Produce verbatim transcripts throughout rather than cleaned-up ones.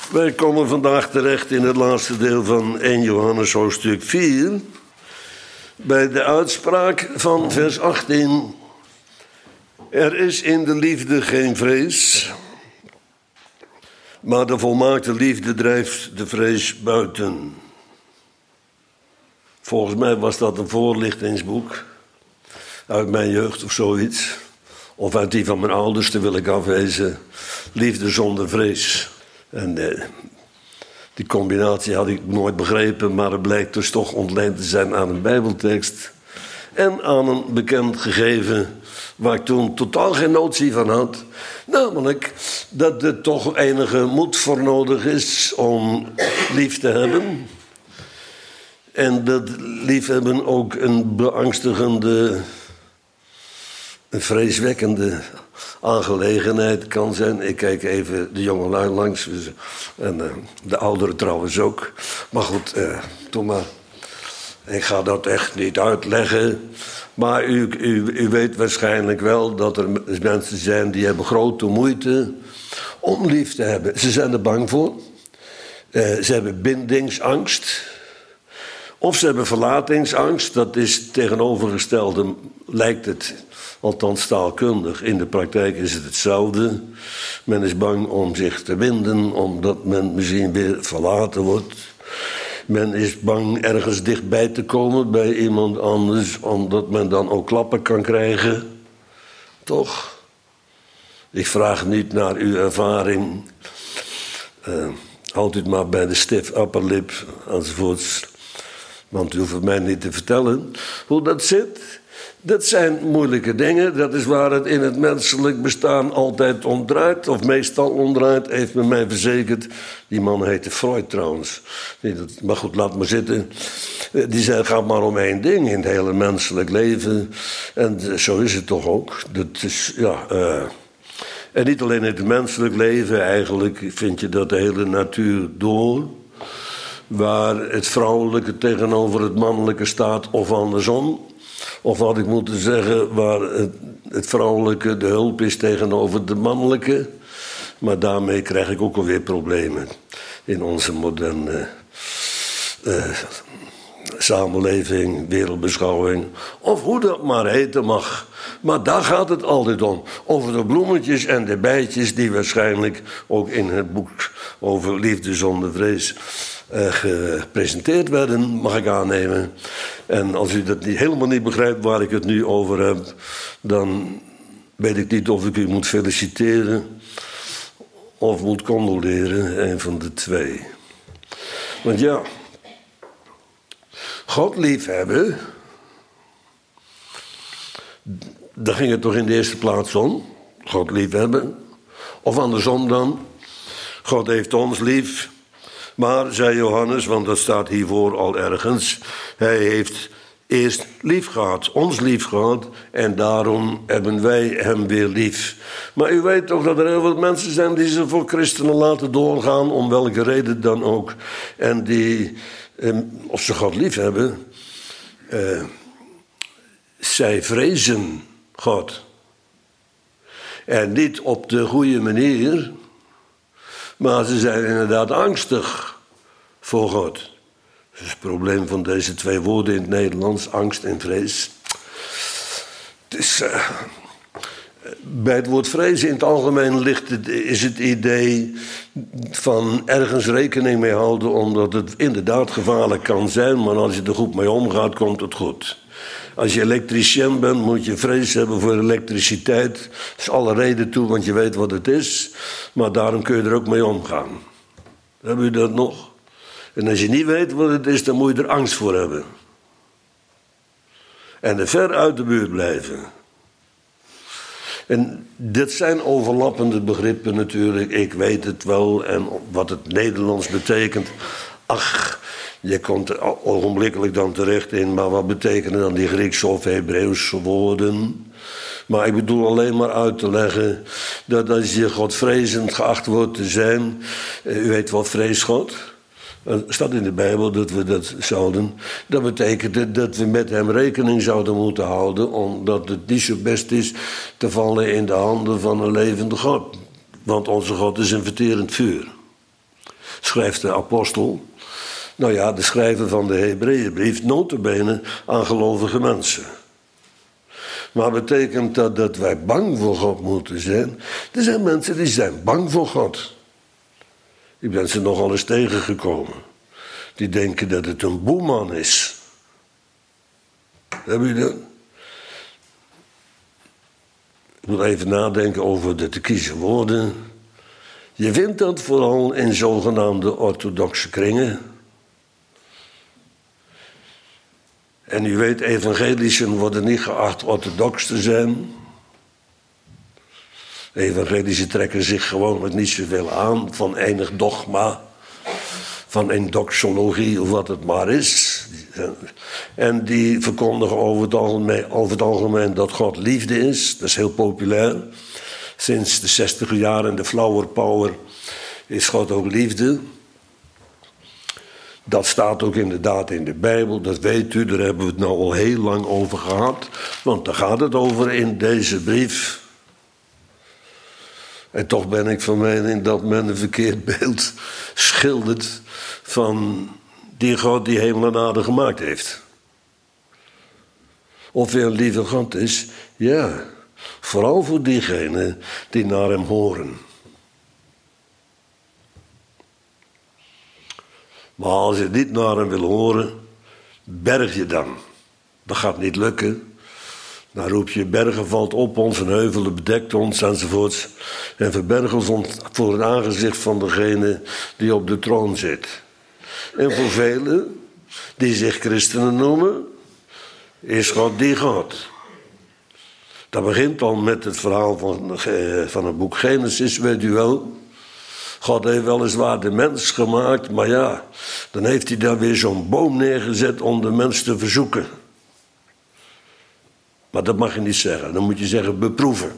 Wij komen vandaag terecht in het laatste deel van Eerste Johannes hoofdstuk vier... bij de uitspraak van vers achttien... Er is in de liefde geen vrees, maar de volmaakte liefde drijft de vrees buiten. Volgens mij was dat een voorlichtingsboek uit mijn jeugd of zoiets. Of uit die van mijn ouders, daar wil ik afwezen. Liefde zonder vrees. En eh, die combinatie had ik nooit begrepen, maar het blijkt dus toch ontleend te zijn aan een bijbeltekst. En aan een bekend gegeven waar ik toen totaal geen notie van had. Namelijk dat er toch enige moed voor nodig is om lief te hebben. En dat liefhebben ook een beangstigende, een vreeswekkende aangelegenheid kan zijn. Ik kijk even de jongelui langs. En uh, de ouderen trouwens ook. Maar goed, uh, doe maar. Ik ga dat echt niet uitleggen. Maar u, u, u weet waarschijnlijk wel dat er mensen zijn die hebben grote moeite om lief te hebben. Ze zijn er bang voor. Uh, ze hebben bindingsangst. Of ze hebben verlatingsangst. Dat is tegenovergestelde, lijkt het, althans taalkundig. In de praktijk is het hetzelfde. Men is bang om zich te binden, omdat men misschien weer verlaten wordt. Men is bang ergens dichtbij te komen bij iemand anders, omdat men dan ook klappen kan krijgen. Toch? Ik vraag niet naar uw ervaring. Uh, houd het maar bij de stiff upper lip enzovoorts. Want u hoeft het mij niet te vertellen hoe dat zit. Dat zijn moeilijke dingen. Dat is waar het in het menselijk bestaan altijd om draait. Of meestal om draait, heeft men mij verzekerd. Die man heette Freud trouwens. Maar goed, laat maar zitten. Die zei, het gaat maar om één ding in het hele menselijk leven. En zo is het toch ook. Dat is, ja... Uh... En niet alleen in het menselijk leven. Eigenlijk vind je dat de hele natuur door. Waar het vrouwelijke tegenover het mannelijke staat of andersom. Of had ik moeten zeggen, waar het, het vrouwelijke de hulp is tegenover de mannelijke. Maar daarmee krijg ik ook alweer problemen in onze moderne uh, samenleving, wereldbeschouwing. Of hoe dat maar heten mag. Maar daar gaat het altijd om. Over de bloemetjes en de bijtjes die waarschijnlijk ook in het boek over liefde zonder vrees Uh, gepresenteerd werden, mag ik aannemen. En als u dat niet, helemaal niet begrijpt waar ik het nu over heb, dan weet ik niet of ik u moet feliciteren of moet condoleren, een van de twee. Want ja, God liefhebben, daar ging het toch in de eerste plaats om. God liefhebben. Of andersom dan, God heeft ons lief. Maar, zei Johannes, want dat staat hiervoor al ergens, hij heeft eerst lief gehad, ons lief gehad, en daarom hebben wij hem weer lief. Maar u weet toch dat er heel veel mensen zijn die ze voor christenen laten doorgaan, om welke reden dan ook. En die, eh, of ze God lief hebben, eh, zij vrezen God. En niet op de goede manier. Maar ze zijn inderdaad angstig voor God. Dat is het probleem van deze twee woorden in het Nederlands, angst en vrees. Het is, uh, bij het woord vrezen in het algemeen ligt het, is het idee van ergens rekening mee houden, omdat het inderdaad gevaarlijk kan zijn, maar als je er goed mee omgaat, komt het goed. Als je elektricien bent, moet je vrees hebben voor elektriciteit. Dat is alle reden toe, want je weet wat het is. Maar daarom kun je er ook mee omgaan. Hebben u dat nog? En als je niet weet wat het is, dan moet je er angst voor hebben. En er ver uit de buurt blijven. En dit zijn overlappende begrippen natuurlijk. Ik weet het wel. En wat het Nederlands betekent. Ach... Je komt er ogenblikkelijk dan terecht in, maar wat betekenen dan die Griekse of Hebreeuwse woorden? Maar ik bedoel alleen maar uit te leggen dat als je godvrezend geacht wordt te zijn, u weet wat vrees God? Er staat in de Bijbel dat we dat zouden. Dat betekent dat we met hem rekening zouden moeten houden, omdat het niet zo best is te vallen in de handen van een levende God. Want onze God is een verterend vuur. schrijft de apostel. Nou ja, de schrijver van de Hebreeënbrief, nota bene aan gelovige mensen. Maar betekent dat dat wij bang voor God moeten zijn? Er zijn mensen die zijn bang voor God. Ik ben ze nogal eens tegengekomen. Die denken dat het een boeman is. Heb je dat? Ik moet even nadenken over de te kiezen woorden. Je vindt dat vooral in zogenaamde orthodoxe kringen. En u weet, evangelischen worden niet geacht orthodox te zijn. Evangelischen trekken zich gewoonlijk niet zoveel aan van enig dogma, van een doxologie of wat het maar is. En die verkondigen over het algemeen, over het algemeen dat God liefde is. Dat is heel populair. Sinds de zestiger jaren, de flower power, is God ook liefde. Dat staat ook inderdaad in de Bijbel, dat weet u, daar hebben we het nou al heel lang over gehad. Want daar gaat het over in deze brief. En toch ben ik van mening dat men een verkeerd beeld schildert van die God die hemel en aarde gemaakt heeft. Of hij een lieve God is, ja, vooral voor diegenen die naar hem horen. Maar als je niet naar hem wil horen, berg je dan. Dat gaat niet lukken. Dan roep je, bergen valt op ons en heuvelen bedekt ons enzovoorts. En verbergen ons voor het aangezicht van degene die op de troon zit. En voor velen die zich christenen noemen, is God die God. Dat begint al met het verhaal van, van het boek Genesis, weet u wel. God heeft weliswaar de mens gemaakt, maar ja, dan heeft hij daar weer zo'n boom neergezet om de mens te verzoeken. Maar dat mag je niet zeggen, dan moet je zeggen beproeven.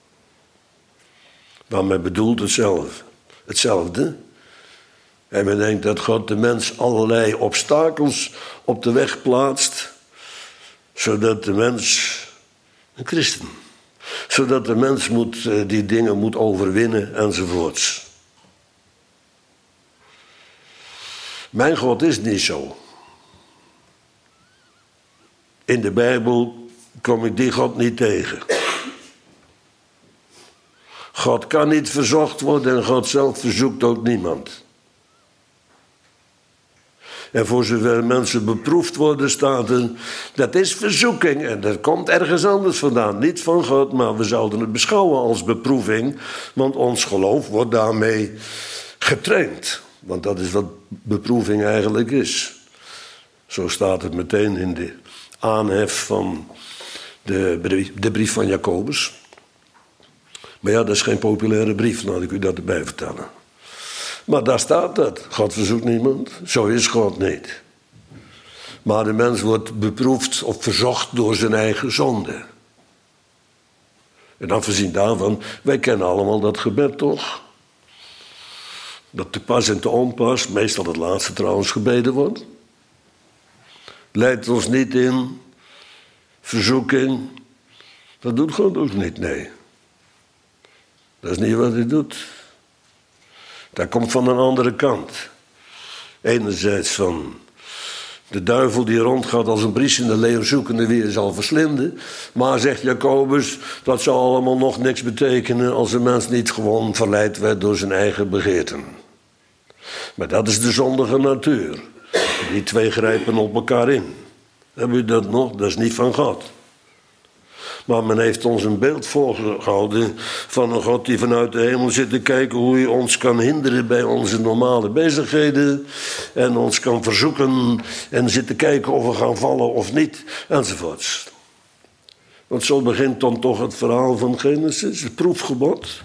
Maar men bedoelt hetzelfde. hetzelfde. En men denkt dat God de mens allerlei obstakels op de weg plaatst, zodat de mens, een christen, zodat de mens moet, die dingen moet overwinnen enzovoorts. Mijn God is niet zo. In de Bijbel kom ik die God niet tegen. God kan niet verzocht worden en God zelf verzoekt ook niemand. En voor zover mensen beproefd worden, staat er, dat is verzoeking en dat komt ergens anders vandaan. Niet van God, maar we zouden het beschouwen als beproeving, want ons geloof wordt daarmee getraind. Want dat is wat beproeving eigenlijk is. Zo staat het meteen in de aanhef van de brief, de brief van Jacobus. Maar ja, dat is geen populaire brief, laat ik u dat erbij vertellen. Maar daar staat dat. God verzoekt niemand. Zo is God niet. Maar de mens wordt beproefd of verzocht door zijn eigen zonde. En afgezien daarvan, wij kennen allemaal dat gebed toch? Dat te pas en te onpas, meestal het laatste trouwens, gebeden wordt. Leidt ons niet in verzoeking. Dat doet God ook niet, nee. Dat is niet wat hij doet. Dat komt van een andere kant. Enerzijds van de duivel die rondgaat als een briesende leeuw zoekende wie hij zal verslinden. Maar, zegt Jacobus, dat zou allemaal nog niks betekenen als een mens niet gewoon verleid werd door zijn eigen begeerten. Maar dat is de zondige natuur. Die twee grijpen op elkaar in. Hebben u dat nog? Dat is niet van God. Maar men heeft ons een beeld voorgehouden van een God die vanuit de hemel zit te kijken hoe hij ons kan hinderen bij onze normale bezigheden. En ons kan verzoeken en zit te kijken of we gaan vallen of niet, enzovoorts. Want zo begint dan toch het verhaal van Genesis, het proefgebod.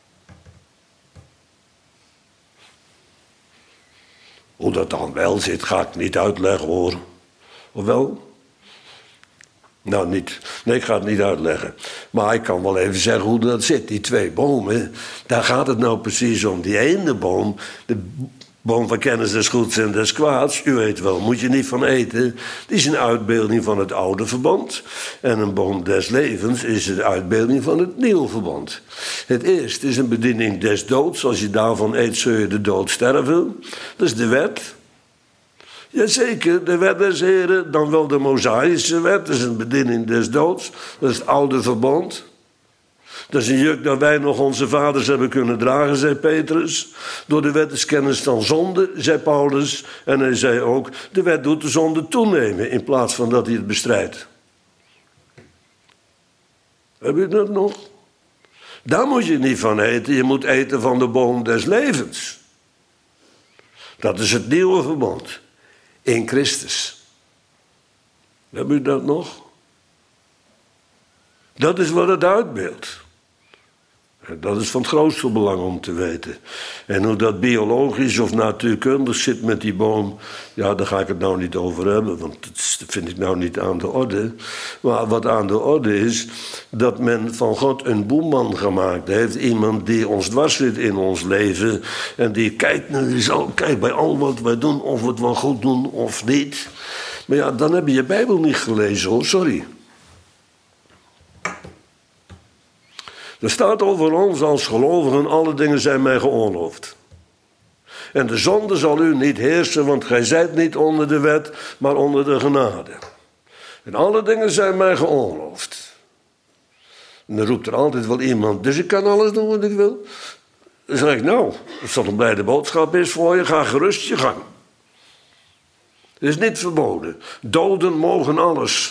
Hoe dat dan wel zit, ga ik niet uitleggen hoor. Of wel? Nou, niet. Nee, ik ga het niet uitleggen. Maar ik kan wel even zeggen hoe dat zit. Die twee bomen, daar gaat het nou precies om. Die ene boom, de Boom van kennis des goeds en des kwaads, u weet wel, moet je niet van eten. Die is een uitbeelding van het oude verbond. En een boom des levens is een uitbeelding van het nieuwe verbond. Het eerste is een bediening des doods. Als je daarvan eet, zul je de dood sterven. Dat is de wet. Jazeker, de wet des Heren, dan wel de Mosaïsche wet. Dat is een bediening des doods. Dat is het oude verbond. Dat is een juk dat wij nog onze vaders hebben kunnen dragen, zei Petrus. Door de wet is kennis van zonde, zei Paulus. En hij zei ook, de wet doet de zonde toenemen in plaats van dat hij het bestrijdt. Heb je dat nog? Daar moet je niet van eten. Je moet eten van de boom des levens. Dat is het nieuwe verbond. In Christus. Heb je dat nog? Dat is wat het uitbeeldt. Dat is van het grootste belang om te weten. En hoe dat biologisch of natuurkundig zit met die boom, ja, daar ga ik het nou niet over hebben, want dat vind ik nou niet aan de orde. Maar wat aan de orde is, dat men van God een boeman gemaakt heeft. Iemand die ons dwars zit in ons leven. En die kijkt nu eens al, kijk bij al wat wij doen, of we het wel goed doen of niet. Maar ja, dan heb je je Bijbel niet gelezen hoor, sorry. Er staat over ons als gelovigen, alle dingen zijn mij geoorloofd. En de zonde zal u niet heersen, want gij zijt niet onder de wet, maar onder de genade. En alle dingen zijn mij geoorloofd. En dan roept er altijd wel iemand, dus ik kan alles doen wat ik wil. Dan zeg ik, nou, als dat een blijde boodschap is voor je, ga gerust je gang. Het is niet verboden. Doden mogen alles.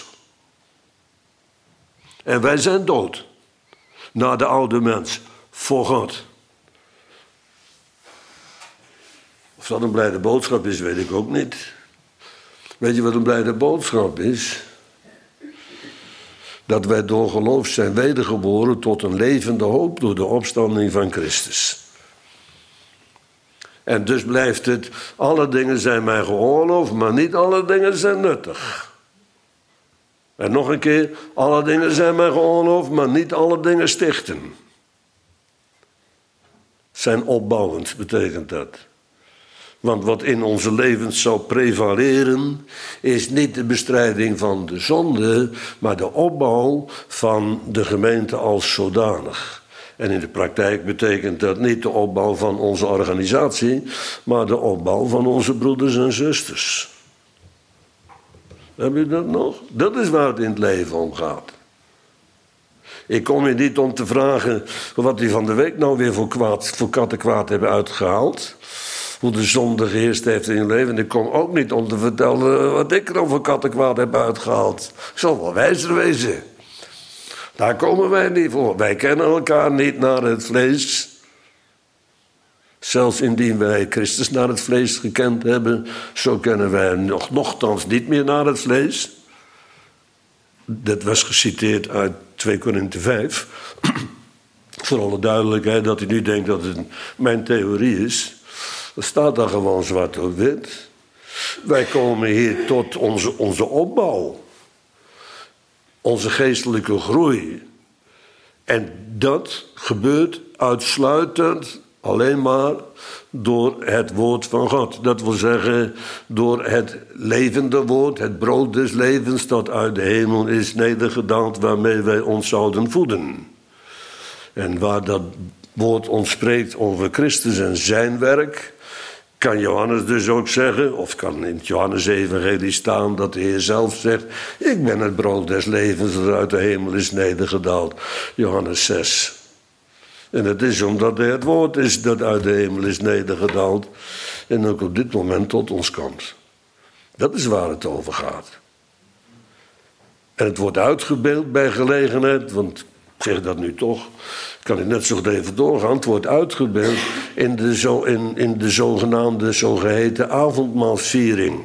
En wij zijn dood. Naar de oude mens, voor God. Of dat een blijde boodschap is, weet ik ook niet. Weet je wat een blijde boodschap is? Dat wij door geloof zijn wedergeboren tot een levende hoop door de opstanding van Christus. En dus blijft het, alle dingen zijn mij geoorloofd, maar niet alle dingen zijn nuttig. En nog een keer, alle dingen zijn mij geoorloofd, maar niet alle dingen stichten. Zijn opbouwend, betekent dat. Want wat in onze levens zou prevaleren, is niet de bestrijding van de zonde, maar de opbouw van de gemeente als zodanig. En in de praktijk betekent dat niet de opbouw van onze organisatie, maar de opbouw van onze broeders en zusters. Heb je dat nog? Dat is waar het in het leven om gaat. Ik kom hier niet om te vragen wat die van de week nou weer voor, kwaad, voor kattenkwaad hebben uitgehaald. Hoe de zonde geheerst heeft in je leven. En ik kom ook niet om te vertellen wat ik er voor kattenkwaad heb uitgehaald. Ik zal wel wijzer wezen. Daar komen wij niet voor. Wij kennen elkaar niet naar het vlees. Zelfs indien wij Christus naar het vlees gekend hebben, zo kennen wij nog nochtans niet meer naar het vlees. Dat was geciteerd uit twee Korinthe vijf. Voor alle duidelijkheid, dat u nu denkt dat het mijn theorie is. Er staat daar gewoon zwart op wit. Wij komen hier tot onze, onze opbouw. Onze geestelijke groei. En dat gebeurt uitsluitend alleen maar door het woord van God. Dat wil zeggen, door het levende woord, het brood des levens dat uit de hemel is nedergedaald, waarmee wij ons zouden voeden. En waar dat woord ons spreekt over Christus en zijn werk, kan Johannes dus ook zeggen, of kan in het Johannes-evangelie staan dat de Heer zelf zegt, ik ben het brood des levens dat uit de hemel is nedergedaald. Johannes zes. En het is omdat hij het woord is dat uit de hemel is nedergedaald en ook op dit moment tot ons komt. Dat is waar het over gaat. En het wordt uitgebeeld bij gelegenheid, want ik zeg dat nu toch, kan ik net zo goed even doorgaan. Het wordt uitgebeeld in de, zo, in, in de zogenaamde, zogeheten avondmaalsviering.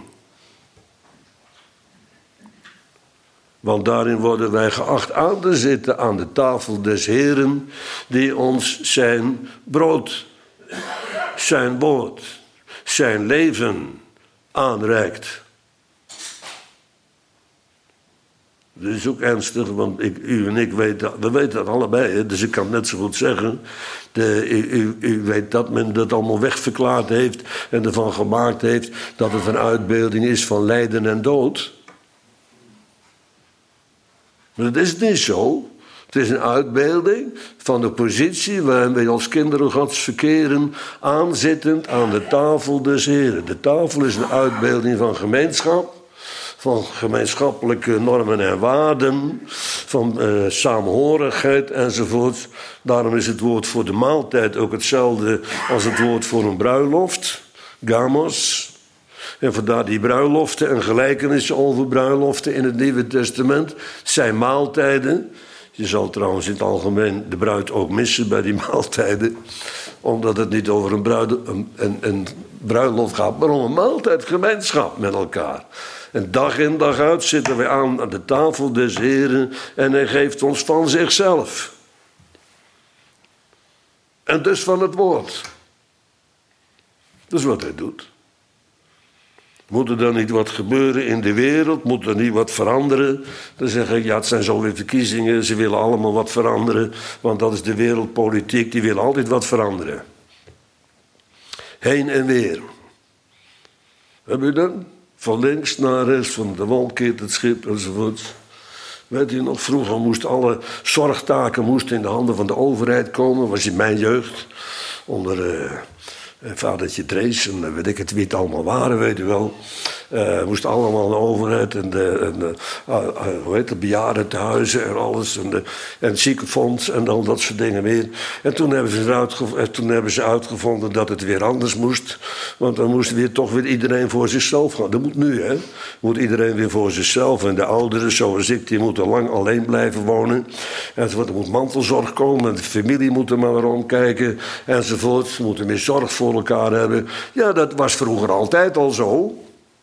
Want daarin worden wij geacht aan te zitten aan de tafel des Heren, die ons zijn brood, zijn woord, zijn leven aanreikt. Dat is ook ernstig, want ik, u en ik weten, we weten dat allebei. Hè? Dus ik kan net zo goed zeggen, de, u, u, u weet dat men dat allemaal wegverklaard heeft en ervan gemaakt heeft dat het een uitbeelding is van lijden en dood. Maar dat is niet zo. Het is een uitbeelding van de positie waarin wij als kinderen Gods verkeren, aanzittend aan de tafel des Heren. De tafel is een uitbeelding van gemeenschap, van gemeenschappelijke normen en waarden, van uh, saamhorigheid enzovoort. Daarom is het woord voor de maaltijd ook hetzelfde als het woord voor een bruiloft, gamos. En vandaar die bruiloften en gelijkenissen over bruiloften in het Nieuwe Testament zijn maaltijden. Je zal trouwens in het algemeen de bruid ook missen bij die maaltijden. Omdat het niet over een, bruid, een, een, een bruiloft gaat, maar om een maaltijdgemeenschap met elkaar. En dag in dag uit zitten wij aan, aan de tafel des Heren en hij geeft ons van zichzelf. En dus van het woord. Dat is wat hij doet. Moet er dan niet wat gebeuren in de wereld? Moet er niet wat veranderen? Dan zeg ik, ja, het zijn zo weer verkiezingen. Ze willen allemaal wat veranderen. Want dat is de wereldpolitiek. Die willen altijd wat veranderen. Heen en weer. Heb je dan? Van links naar rechts, van de wal keert het schip enzovoort. Weet je nog, vroeger moesten alle zorgtaken moesten in de handen van de overheid komen. Was in mijn jeugd. Onder... Uh, vadertje Drees en weet ik het wie het allemaal waren, weet u wel. Uh, moest allemaal de overheid en de, en de uh, uh, hoe heet het, bejaardentehuizen en alles. En, de, en het ziekenfonds en al dat soort dingen meer. En toen hebben, ze uitgev- toen hebben ze uitgevonden dat het weer anders moest. Want dan moest weer toch weer iedereen voor zichzelf gaan. Dat moet nu, hè. Moet iedereen weer voor zichzelf. En de ouderen, zoals ik, die moeten lang alleen blijven wonen. Enzovoort. Er moet mantelzorg komen en de familie moet er maar naar omkijken. Enzovoort. Ze moeten meer zorg voor elkaar hebben. Ja, dat was vroeger altijd al zo.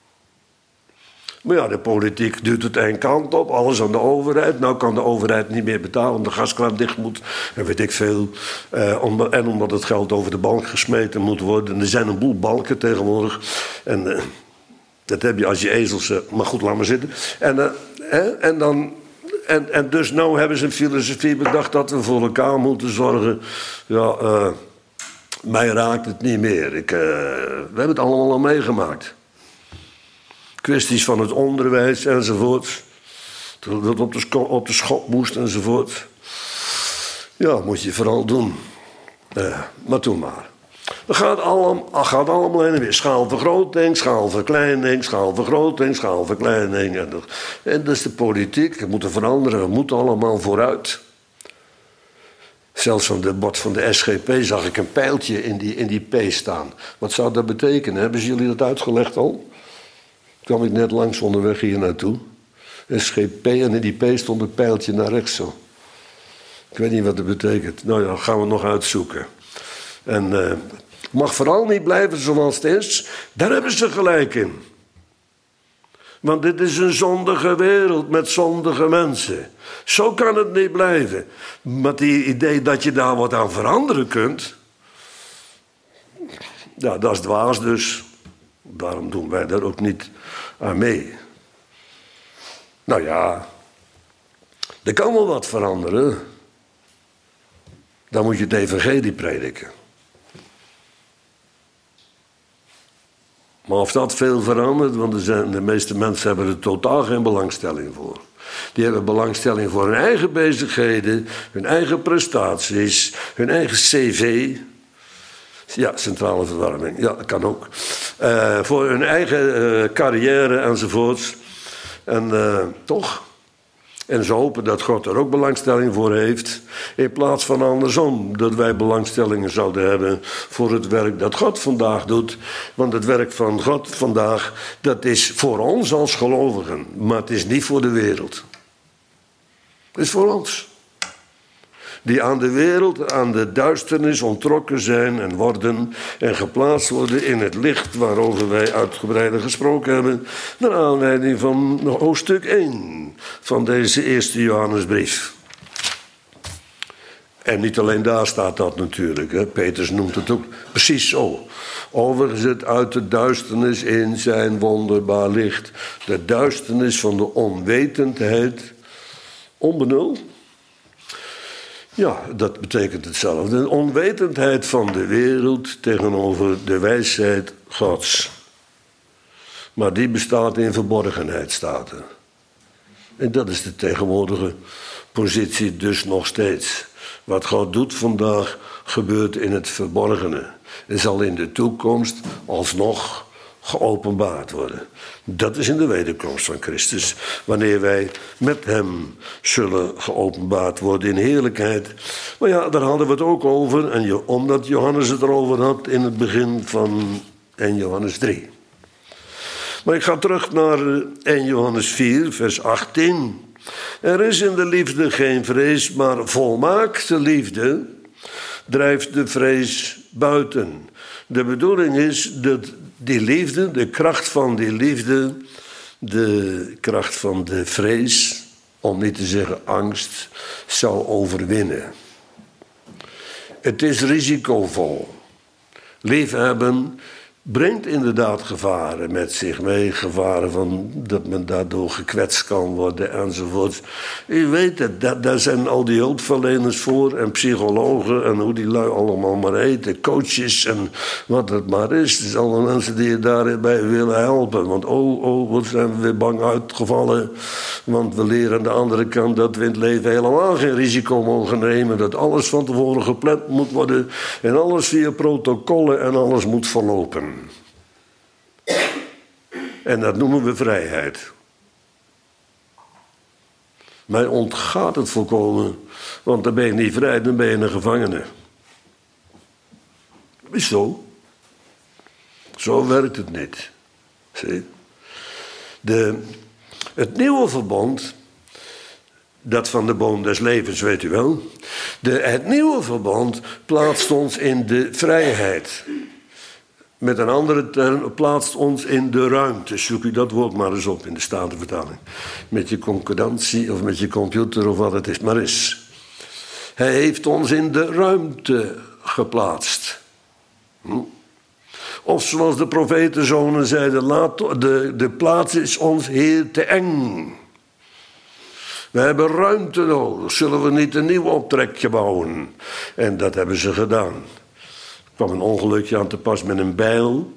Maar ja, de politiek duwt het één kant op. Alles aan de overheid. Nou kan de overheid niet meer betalen omdat de gaskraan dicht moet. En weet ik veel. Eh, om, en omdat het geld over de balk gesmeten moet worden. En er zijn een boel balken tegenwoordig. En eh, dat heb je als je ezels... Uh, maar goed, laat maar zitten. En, uh, eh, en dan... En, en dus nou hebben ze een filosofie bedacht dat we voor elkaar moeten zorgen. Ja, uh, mij raakt het niet meer. Ik, uh, we hebben het allemaal al meegemaakt. Kwesties van het onderwijs enzovoort. Dat het op de, scho- op de schop moest enzovoort. Ja, moet je vooral doen. Uh, maar toen maar. Het gaat allemaal, gaat allemaal heen en weer. Schaalvergroting, schaalverkleining, schaalvergroting, schaalverkleining. En dat, en dat is de politiek. We moeten veranderen, we moeten allemaal vooruit. Zelfs van het bord van de S G P zag ik een pijltje in die, in die P staan. Wat zou dat betekenen? Hebben jullie dat uitgelegd al? Kwam ik net langs onderweg hier naartoe. S G P en in die P stond een pijltje naar rechts zo. Ik weet niet wat dat betekent. Nou ja, gaan we nog uitzoeken. En uh, mag vooral niet blijven zoals het is. Daar hebben ze gelijk in. Want dit is een zondige wereld met zondige mensen. Zo kan het niet blijven. Maar die idee dat je daar wat aan veranderen kunt... Ja, dat is dwaas dus. Daarom doen wij daar ook niet aan mee. Nou ja, er kan wel wat veranderen. Dan moet je het evangelie prediken. Maar of dat veel verandert, want er zijn, de meeste mensen hebben er totaal geen belangstelling voor. Die hebben belangstelling voor hun eigen bezigheden, hun eigen prestaties, hun eigen cv. Ja, centrale verwarming, ja, dat kan ook. Uh, voor hun eigen uh, carrière enzovoorts. En uh, toch... En ze hopen dat God er ook belangstelling voor heeft. In plaats van andersom. Dat wij belangstellingen zouden hebben voor het werk dat God vandaag doet. Want het werk van God vandaag, dat is voor ons als gelovigen. Maar het is niet voor de wereld. Het is voor ons. Die aan de wereld, aan de duisternis ontrokken zijn en worden en geplaatst worden in het licht waarover wij uitgebreider gesproken hebben, naar aanleiding van hoofdstuk één van deze eerste Johannesbrief. En niet alleen daar staat dat natuurlijk, hè. Petrus noemt het ook precies zo. Overgezet uit de duisternis in zijn wonderbaar licht. De duisternis van de onwetendheid Onbenul? Ja, dat betekent hetzelfde. De onwetendheid van de wereld tegenover de wijsheid Gods. Maar die bestaat in verborgenheid, staat er. En dat is de tegenwoordige positie dus nog steeds. Wat God doet vandaag gebeurt in het verborgene. En zal in de toekomst alsnog geopenbaard worden. Dat is in de wederkomst van Christus. Wanneer wij met hem zullen geopenbaard worden in heerlijkheid. Maar ja, daar hadden we het ook over. En je, omdat Johannes het erover had in het begin van eerste Johannes drie. Maar ik ga terug naar eerste Johannes vier, vers achttien. Er is in de liefde geen vrees, maar volmaakte liefde drijft de vrees buiten. De bedoeling is dat die liefde, de kracht van die liefde, de kracht van de vrees, om niet te zeggen angst, zou overwinnen. Het is risicovol. Liefhebben brengt inderdaad gevaren met zich mee. Gevaren van dat men daardoor gekwetst kan worden enzovoort. U weet het, dat, daar zijn al die hulpverleners voor en psychologen en hoe die lui allemaal maar heten. Coaches en wat het maar is. Het is alle mensen die je daarbij willen helpen. Want oh, oh, wat zijn we weer bang uitgevallen. Want we leren aan de andere kant dat we in het leven helemaal geen risico mogen nemen. Dat alles van tevoren gepland moet worden. En alles via protocollen en alles moet verlopen. En dat noemen we vrijheid. Mij ontgaat het volkomen, want dan ben je niet vrij, dan ben je een gevangene. Is zo. Zo werkt het niet. Zie? De, het nieuwe verbond, dat van de boom des levens, weet u wel. De, het nieuwe verbond plaatst ons in de vrijheid. Met een andere term, plaatst ons in de ruimte. Zoek u dat woord maar eens op in de Statenvertaling. Met je concordantie of met je computer of wat het is maar is. Hij heeft ons in de ruimte geplaatst. Hm? Of zoals de profetenzonen zeiden, laat, de, de plaats is ons Heer te eng. We hebben ruimte nodig. Zullen we niet een nieuw optrekje bouwen? En dat hebben ze gedaan. Er kwam een ongelukje aan te pas met een bijl.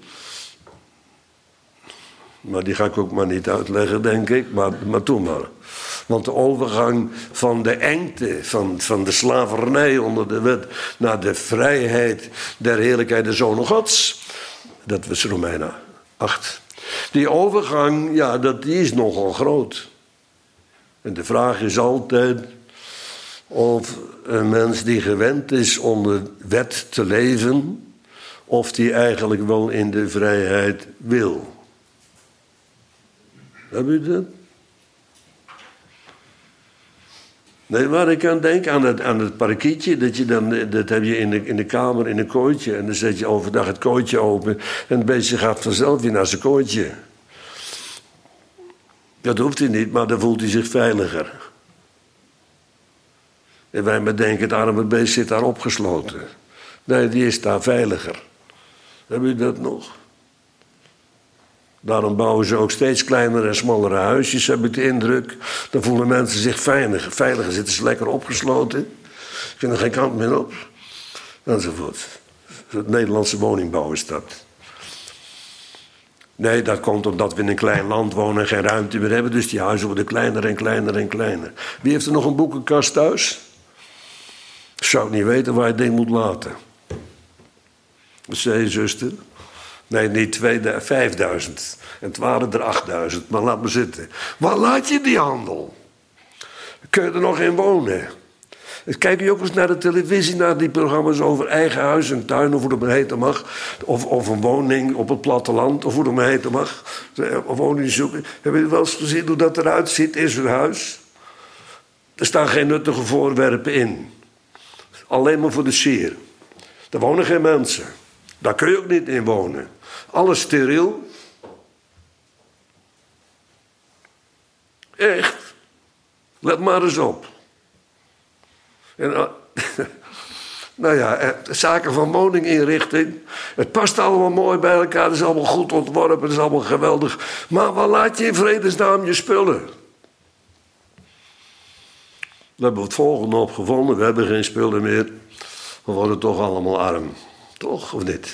Maar die ga ik ook maar niet uitleggen, denk ik. Maar, maar toen maar. Want de overgang van de engte, van, van de slavernij onder de wet, naar de vrijheid der heerlijkheid der Zoon Gods. Dat was Romeinen acht. Die overgang, ja, dat, die is nogal groot. En de vraag is altijd of een mens die gewend is onder wet te leven, of die eigenlijk wel in de vrijheid wil. Heb u dat? Nee, waar ik aan denk, aan het, aan het parkietje, dat, je dan, dat heb je in de, in de kamer in een kooitje en dan zet je overdag het kooitje open en het beestje gaat vanzelf weer naar zijn kooitje. Dat hoeft hij niet, maar dan voelt hij zich veiliger. En wij maar denken, het arme beest zit daar opgesloten. Nee, die is daar veiliger. Hebben u dat nog? Daarom bouwen ze ook steeds kleinere en smallere huisjes, heb ik de indruk. Dan voelen mensen zich veiliger. Veiliger zitten ze lekker opgesloten. Ze kunnen geen kant meer op. Enzovoort. Het Nederlandse woningbouw is dat. Nee, dat komt omdat we in een klein land wonen en geen ruimte meer hebben. Dus die huizen worden kleiner en kleiner en kleiner. Wie heeft er nog een boekenkast thuis? Ik zou niet weten waar je het ding moet laten. Wat zei je, zuster? Nee, niet tweeduizend, vijfduizend. En het waren er achtduizend. Maar laat me zitten. Waar laat je die handel? Kun je er nog in wonen? Kijk je ook eens naar de televisie, naar die programma's over eigen huis en tuin, of hoe dat maar heten mag. Of, of een woning op het platteland, of hoe dat maar heten mag. Of woning zoeken. Heb je wel eens gezien hoe dat eruit ziet in zo'n huis? Er staan geen nuttige voorwerpen in. Alleen maar voor de sier. Er wonen geen mensen. Daar kun je ook niet in wonen. Alles steriel. Echt. Let maar eens op. En, nou ja, zaken van woninginrichting. Het past allemaal mooi bij elkaar. Het is allemaal goed ontworpen. Het is allemaal geweldig. Maar waar laat je in vredesnaam je spullen? We hebben het volgende opgevonden, we hebben geen spullen meer. We worden toch allemaal arm. Toch, of niet?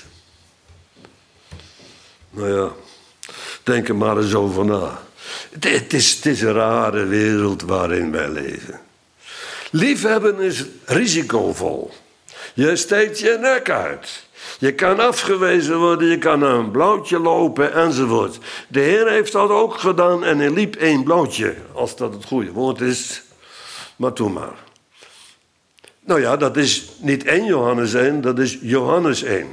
Nou ja, denk er maar eens over na. Het, het, is, het is een rare wereld waarin wij leven. Liefhebben is risicovol. Je steekt je nek uit. Je kan afgewezen worden, je kan naar een blauwtje lopen enzovoort. De Heer heeft dat ook gedaan en hij liep één blauwtje, als dat het goede woord is. Maar toen maar. Nou ja, dat is niet één Johannes één, dat is Johannes één.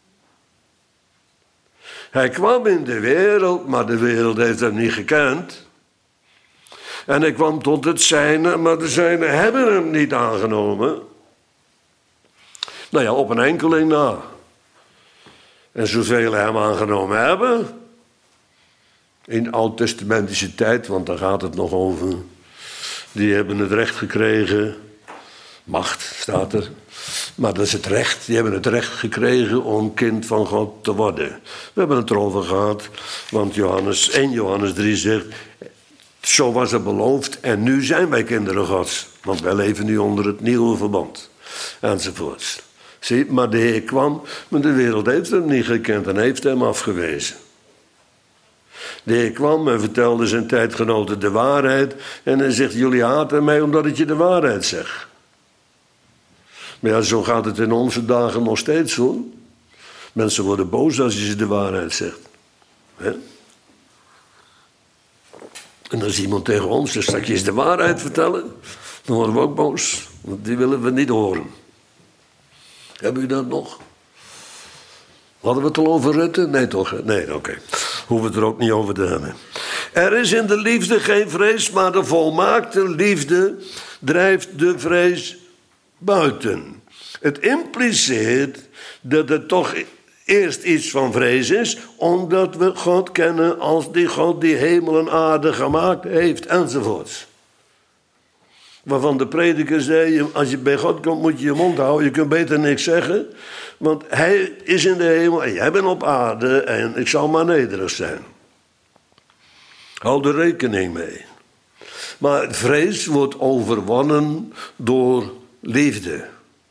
Hij kwam in de wereld, maar de wereld heeft hem niet gekend. En hij kwam tot het zijne, maar de zijne hebben hem niet aangenomen. Nou ja, op een enkeling na. En zoveel hem aangenomen hebben, in oud-testamentische tijd, want daar gaat het nog over, die hebben het recht gekregen, macht staat er, maar dat is het recht, die hebben het recht gekregen om kind van God te worden. We hebben het erover gehad, want Johannes, één Johannes drie zegt, zo was het beloofd en nu zijn wij kinderen Gods, want wij leven nu onder het nieuwe verband, enzovoorts. Zie, maar de Heer kwam, maar de wereld heeft hem niet gekend en heeft hem afgewezen. De Heer kwam en vertelde zijn tijdgenoten de waarheid. En hij zegt, jullie haten mij omdat ik je de waarheid zeg. Maar ja, zo gaat het in onze dagen nog steeds hoor. Mensen worden boos als je ze de waarheid zegt. He? En als iemand tegen ons zegt, straks je de waarheid vertellen, dan worden we ook boos. Want die willen we niet horen. Hebben u dat nog? Hadden we het al over Rutte? Nee toch? Nee, oké. Okay. Hoeven we het er ook niet over te hebben. Er is in de liefde geen vrees, maar de volmaakte liefde drijft de vrees buiten. Het impliceert dat er toch eerst iets van vrees is, omdat we God kennen als die God die hemel en aarde gemaakt heeft, enzovoorts. Waarvan de prediker zei, als je bij God komt moet je je mond houden, je kunt beter niks zeggen. Want hij is in de hemel en jij bent op aarde en ik zal maar nederig zijn. Hou er rekening mee. Maar vrees wordt overwonnen door liefde.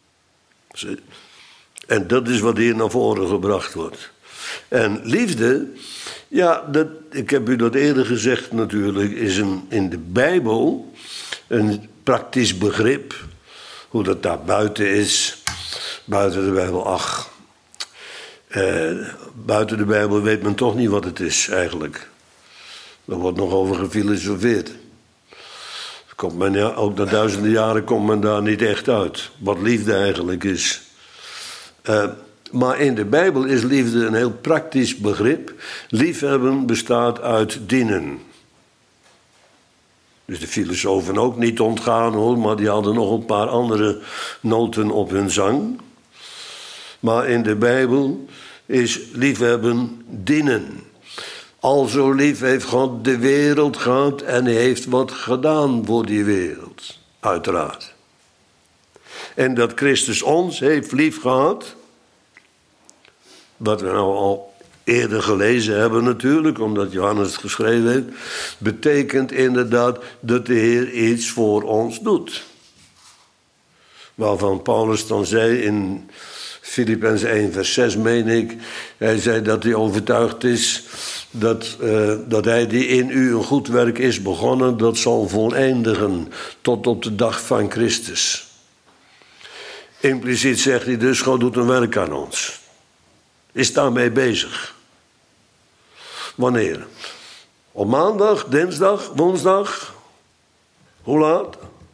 En dat is wat hier naar voren gebracht wordt. En liefde, ja, dat, ik heb u dat eerder gezegd natuurlijk, is een, in de Bijbel een praktisch begrip. Hoe dat daar buiten is. Buiten de Bijbel, ach. Eh, buiten de Bijbel weet men toch niet wat het is eigenlijk. Er wordt nog over gefilosofeerd. Komt men, ja, ook na duizenden jaren komt men daar niet echt uit. Wat liefde eigenlijk is. Uh, maar in de Bijbel is liefde een heel praktisch begrip. Liefhebben bestaat uit dienen. Dus de filosofen ook niet ontgaan hoor, maar die hadden nog een paar andere noten op hun zang. Maar in de Bijbel is liefhebben dienen. Al zo lief heeft God de wereld gehad en hij heeft wat gedaan voor die wereld. Uiteraard. En dat Christus ons heeft lief gehad, wat we nou al eerder gelezen hebben natuurlijk, omdat Johannes het geschreven heeft, betekent inderdaad dat de Heer iets voor ons doet. Waarvan Paulus dan zei in Filippenzen één vers zes, meen ik, hij zei dat hij overtuigd is dat, uh, dat hij die in u een goed werk is begonnen, dat zal voleindigen tot op de dag van Christus. Impliciet zegt hij dus, God doet een werk aan ons. Is daarmee bezig. Wanneer? Op maandag, dinsdag, woensdag? Hoe laat?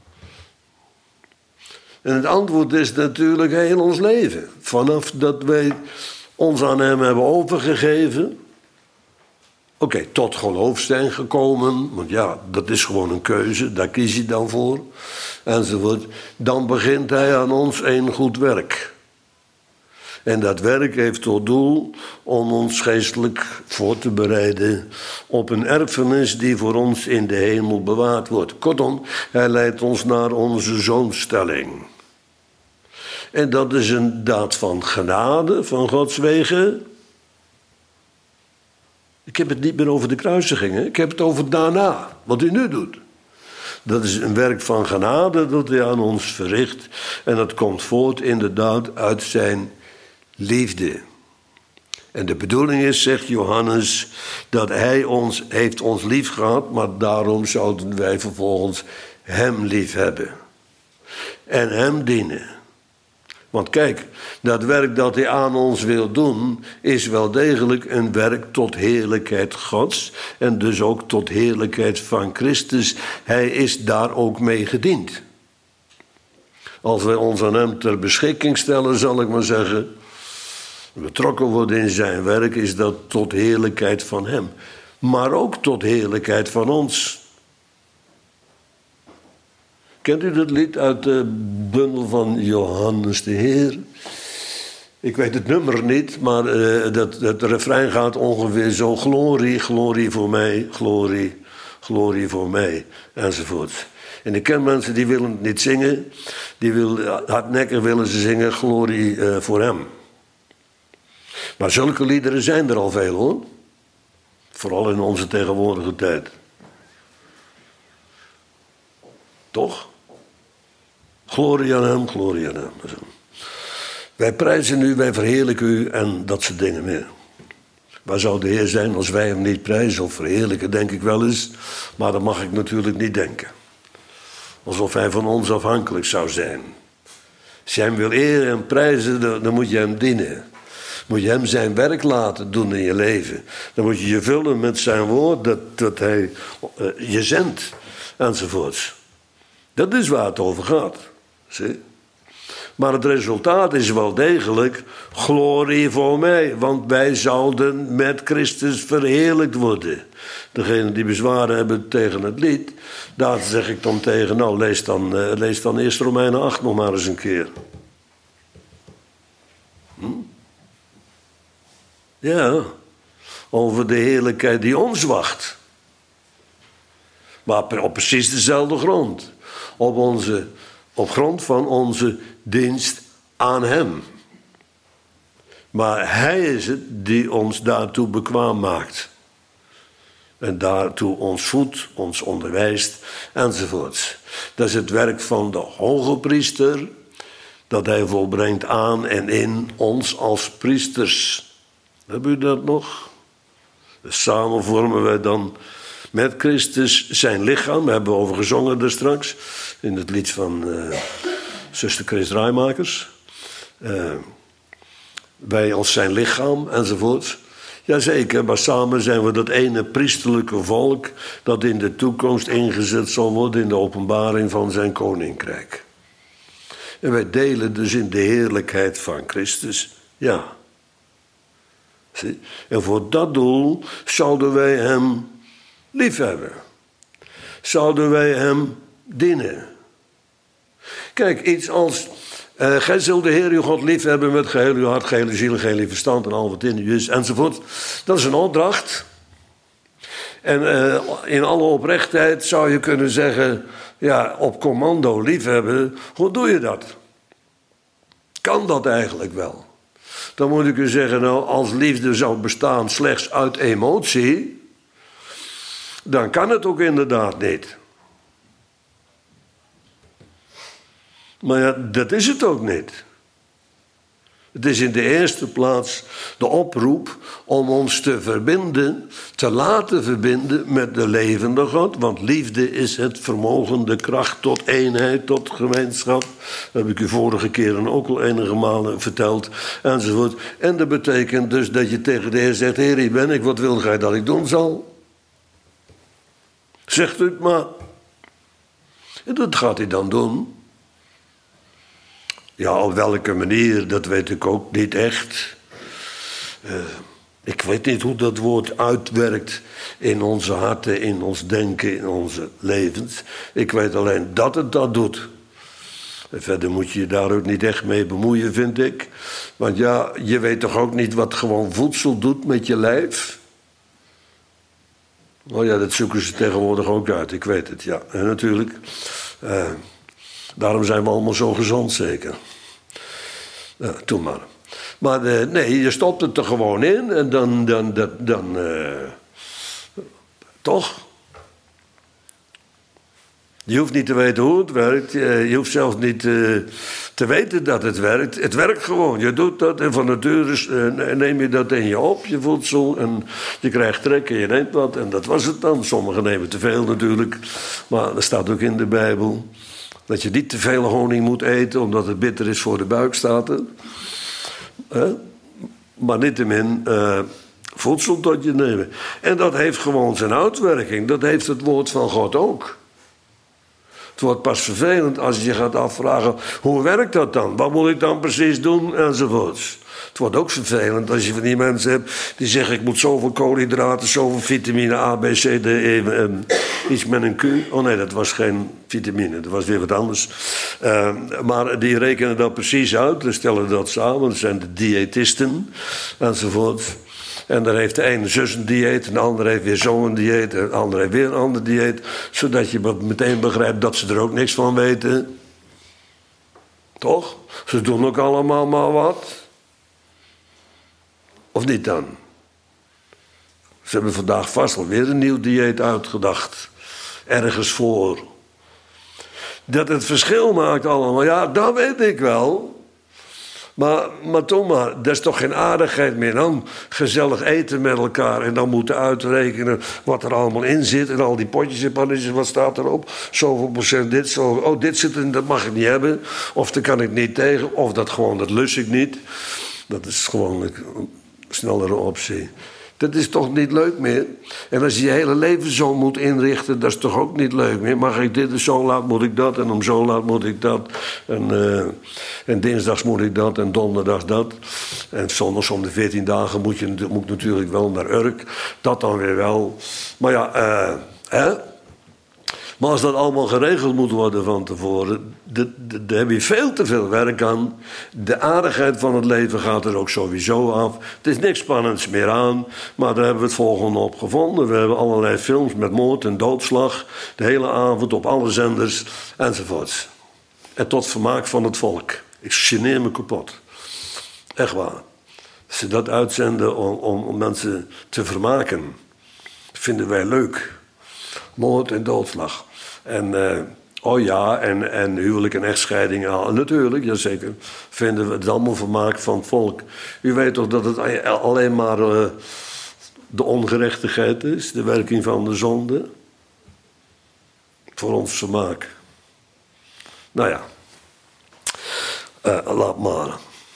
En het antwoord is natuurlijk heel ons leven. Vanaf dat wij ons aan hem hebben overgegeven. Oké, okay, tot geloof zijn gekomen. Want ja, dat is gewoon een keuze. Daar kies je dan voor. Enzovoort. Dan begint hij aan ons een goed werk. En dat werk heeft tot doel om ons geestelijk voor te bereiden op een erfenis die voor ons in de hemel bewaard wordt. Kortom, hij leidt ons naar onze zoonstelling. En dat is een daad van genade, van Gods wegen. Ik heb het niet meer over de kruisiging, hè? Ik heb het over daarna, wat u nu doet. Dat is een werk van genade dat hij aan ons verricht. En dat komt voort inderdaad uit zijn liefde. En de bedoeling is, zegt Johannes, dat hij ons heeft ons lief gehad, maar daarom zouden wij vervolgens hem lief hebben. En hem dienen. Want kijk, dat werk dat hij aan ons wil doen, is wel degelijk een werk tot heerlijkheid Gods. En dus ook tot heerlijkheid van Christus. Hij is daar ook mee gediend. Als wij ons aan hem ter beschikking stellen, zal ik maar zeggen, betrokken worden in zijn werk, is dat tot heerlijkheid van hem. Maar ook tot heerlijkheid van ons. Kent u dat lied uit de bundel van Johannes de Heer? Ik weet het nummer niet, maar uh, dat, dat refrein gaat ongeveer zo. Glorie, glorie voor mij, glorie, glorie voor mij, enzovoort. En ik ken mensen die willen het niet zingen. Die wil, hardnekkig willen ze zingen, glorie uh, voor hem. Maar zulke liederen zijn er al veel, hoor. Vooral in onze tegenwoordige tijd. Toch? Glorie aan hem, glorie aan hem. Wij prijzen u, wij verheerlijken u en dat soort dingen meer. Waar zou de Heer zijn als wij hem niet prijzen of verheerlijken, denk ik wel eens. Maar dat mag ik natuurlijk niet denken. Alsof hij van ons afhankelijk zou zijn. Als je hem wil eren en prijzen, dan, dan moet je hem dienen. Moet je hem zijn werk laten doen in je leven. Dan moet je je vullen met zijn woord, dat, dat hij uh, je zendt, enzovoorts. Dat is waar het over gaat. Zie? Maar het resultaat is wel degelijk glorie voor mij. Want wij zouden met Christus verheerlijkt worden. Degenen die bezwaren hebben tegen het lied, daar zeg ik dan tegen, nou lees dan, uh, lees dan eerst Romeinen acht nog maar eens een keer. Hm? Ja, over de heerlijkheid die ons wacht. Maar op precies dezelfde grond. Op, onze, op grond van onze dienst aan hem. Maar hij is het die ons daartoe bekwaam maakt. En daartoe ons voedt, ons onderwijst, enzovoorts. Dat is het werk van de hoge priester, dat hij volbrengt aan en in ons als priesters. Hebben u dat nog? Dus samen vormen wij dan met Christus zijn lichaam. We hebben over gezongen daar straks. In het lied van uh, zuster Chris Rijmakers. Uh, wij als zijn lichaam enzovoort. Jazeker, maar samen zijn we dat ene priesterlijke volk dat in de toekomst ingezet zal worden in de openbaring van zijn koninkrijk. En wij delen dus in de heerlijkheid van Christus. Ja. Zie? En voor dat doel zouden wij hem liefhebben. Zouden wij hem dienen. Kijk, iets als Uh, gij zult de Heer uw God liefhebben met geheel uw hart, geheel uw ziel, geheel uw verstand en al wat in u is, enzovoort. Dat is een opdracht. En uh, in alle oprechtheid zou je kunnen zeggen, ja, op commando liefhebben, hoe doe je dat? Kan dat eigenlijk wel? Dan moet ik u zeggen, nou, als liefde zou bestaan slechts uit emotie, dan kan het ook inderdaad niet. Maar ja, dat is het ook niet. Het is in de eerste plaats de oproep om ons te verbinden, te laten verbinden met de levende God. Want liefde is het vermogen, de kracht tot eenheid, tot gemeenschap. Dat heb ik u vorige keren ook al enige malen verteld, enzovoort. En dat betekent dus dat je tegen de Heer zegt, Heer, hier ben ik, wat wil gij dat ik doen zal? Zegt u het maar. En dat gaat hij dan doen. Ja, op welke manier, dat weet ik ook niet echt. Uh, ik weet niet hoe dat woord uitwerkt in onze harten, in ons denken, in onze levens. Ik weet alleen dat het dat doet. En verder moet je je daar ook niet echt mee bemoeien, vind ik. Want ja, je weet toch ook niet wat gewoon voedsel doet met je lijf? Oh ja, dat zoeken ze tegenwoordig ook uit, ik weet het, ja. En natuurlijk... Uh, Daarom zijn we allemaal zo gezond, zeker. Ja, doe maar. Maar uh, nee, je stopt het er gewoon in en dan... dan, dan, dan uh, toch? Je hoeft niet te weten hoe het werkt. Je hoeft zelfs niet uh, te weten dat het werkt. Het werkt gewoon. Je doet dat en van nature uh, neem je dat in je op, je voedsel. En je krijgt trek en je neemt wat. En dat was het dan. Sommigen nemen te veel natuurlijk. Maar er staat ook in de Bijbel dat je niet te veel honing moet eten, omdat het bitter is voor de buik, staat er. Uh, maar niettemin uh, voedsel tot je nemen. En dat heeft gewoon zijn uitwerking. Dat heeft het woord van God ook. Het wordt pas vervelend als je je gaat afvragen, hoe werkt dat dan? Wat moet ik dan precies doen? Enzovoorts. Het wordt ook vervelend als je van die mensen hebt die zeggen, ik moet zoveel koolhydraten, zoveel vitamine A, B, C, D, E, en iets met een Q. Oh nee, dat was geen vitamine, dat was weer wat anders. Uh, maar die rekenen dat precies uit, die stellen dat samen. Dat zijn de diëtisten, enzovoort. En dan heeft de ene zus een dieet, en de andere heeft weer zo'n dieet, en de andere heeft weer een ander dieet. Zodat je meteen begrijpt dat ze er ook niks van weten. Toch? Ze doen ook allemaal maar wat. Of niet dan? Ze hebben vandaag vast alweer een nieuw dieet uitgedacht. Ergens voor. Dat het verschil maakt allemaal, ja, dat weet ik wel. Maar, maar toch maar, dat is toch geen aardigheid meer. Dan gezellig eten met elkaar en dan moeten uitrekenen wat er allemaal in zit. En al die potjes en pannetjes, wat staat erop? Zoveel procent dit, zo. Oh, dit zit erin, dat mag ik niet hebben. Of daar kan ik niet tegen, of dat gewoon, dat lust ik niet. Dat is gewoon een snellere optie. Dat is toch niet leuk meer? En als je je hele leven zo moet inrichten, dat is toch ook niet leuk meer? Mag ik dit en zo laat moet ik dat en om zo laat moet ik dat. En, uh, en dinsdags moet ik dat en donderdags dat. En zondags om de veertien dagen moet je moet natuurlijk wel naar Urk. Dat dan weer wel. Maar ja, uh, hè? Maar als dat allemaal geregeld moet worden van tevoren, daar heb je veel te veel werk aan. De aardigheid van het leven gaat er ook sowieso af. Het is niks spannends meer aan, maar daar hebben we het volgende op gevonden. We hebben allerlei films met moord en doodslag, de hele avond op alle zenders enzovoorts. En tot vermaak van het volk. Ik geneer me kapot. Echt waar. Als ze dat uitzenden om, om, om mensen te vermaken, vinden wij leuk. Moord en doodslag. En, uh, oh ja, en, en huwelijk en echtscheiding. Ja, natuurlijk, jazeker. Vinden we het allemaal vermaak van het volk. U weet toch dat het alleen maar uh, de ongerechtigheid is, de werking van de zonde. Voor ons vermaak. Nou ja, uh, laat maar.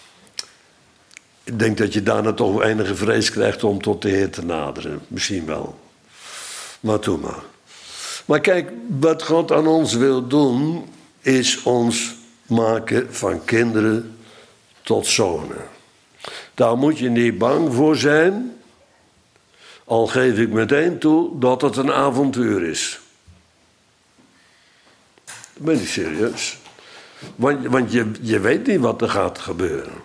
Ik denk dat je daarna toch enige vrees krijgt om tot de Heer te naderen. Misschien wel. Maar doe maar. Maar kijk, wat God aan ons wil doen, is ons maken van kinderen tot zonen. Daar moet je niet bang voor zijn, al geef ik meteen toe dat het een avontuur is. Dat ben ik serieus. Want, want je, je weet niet wat er gaat gebeuren.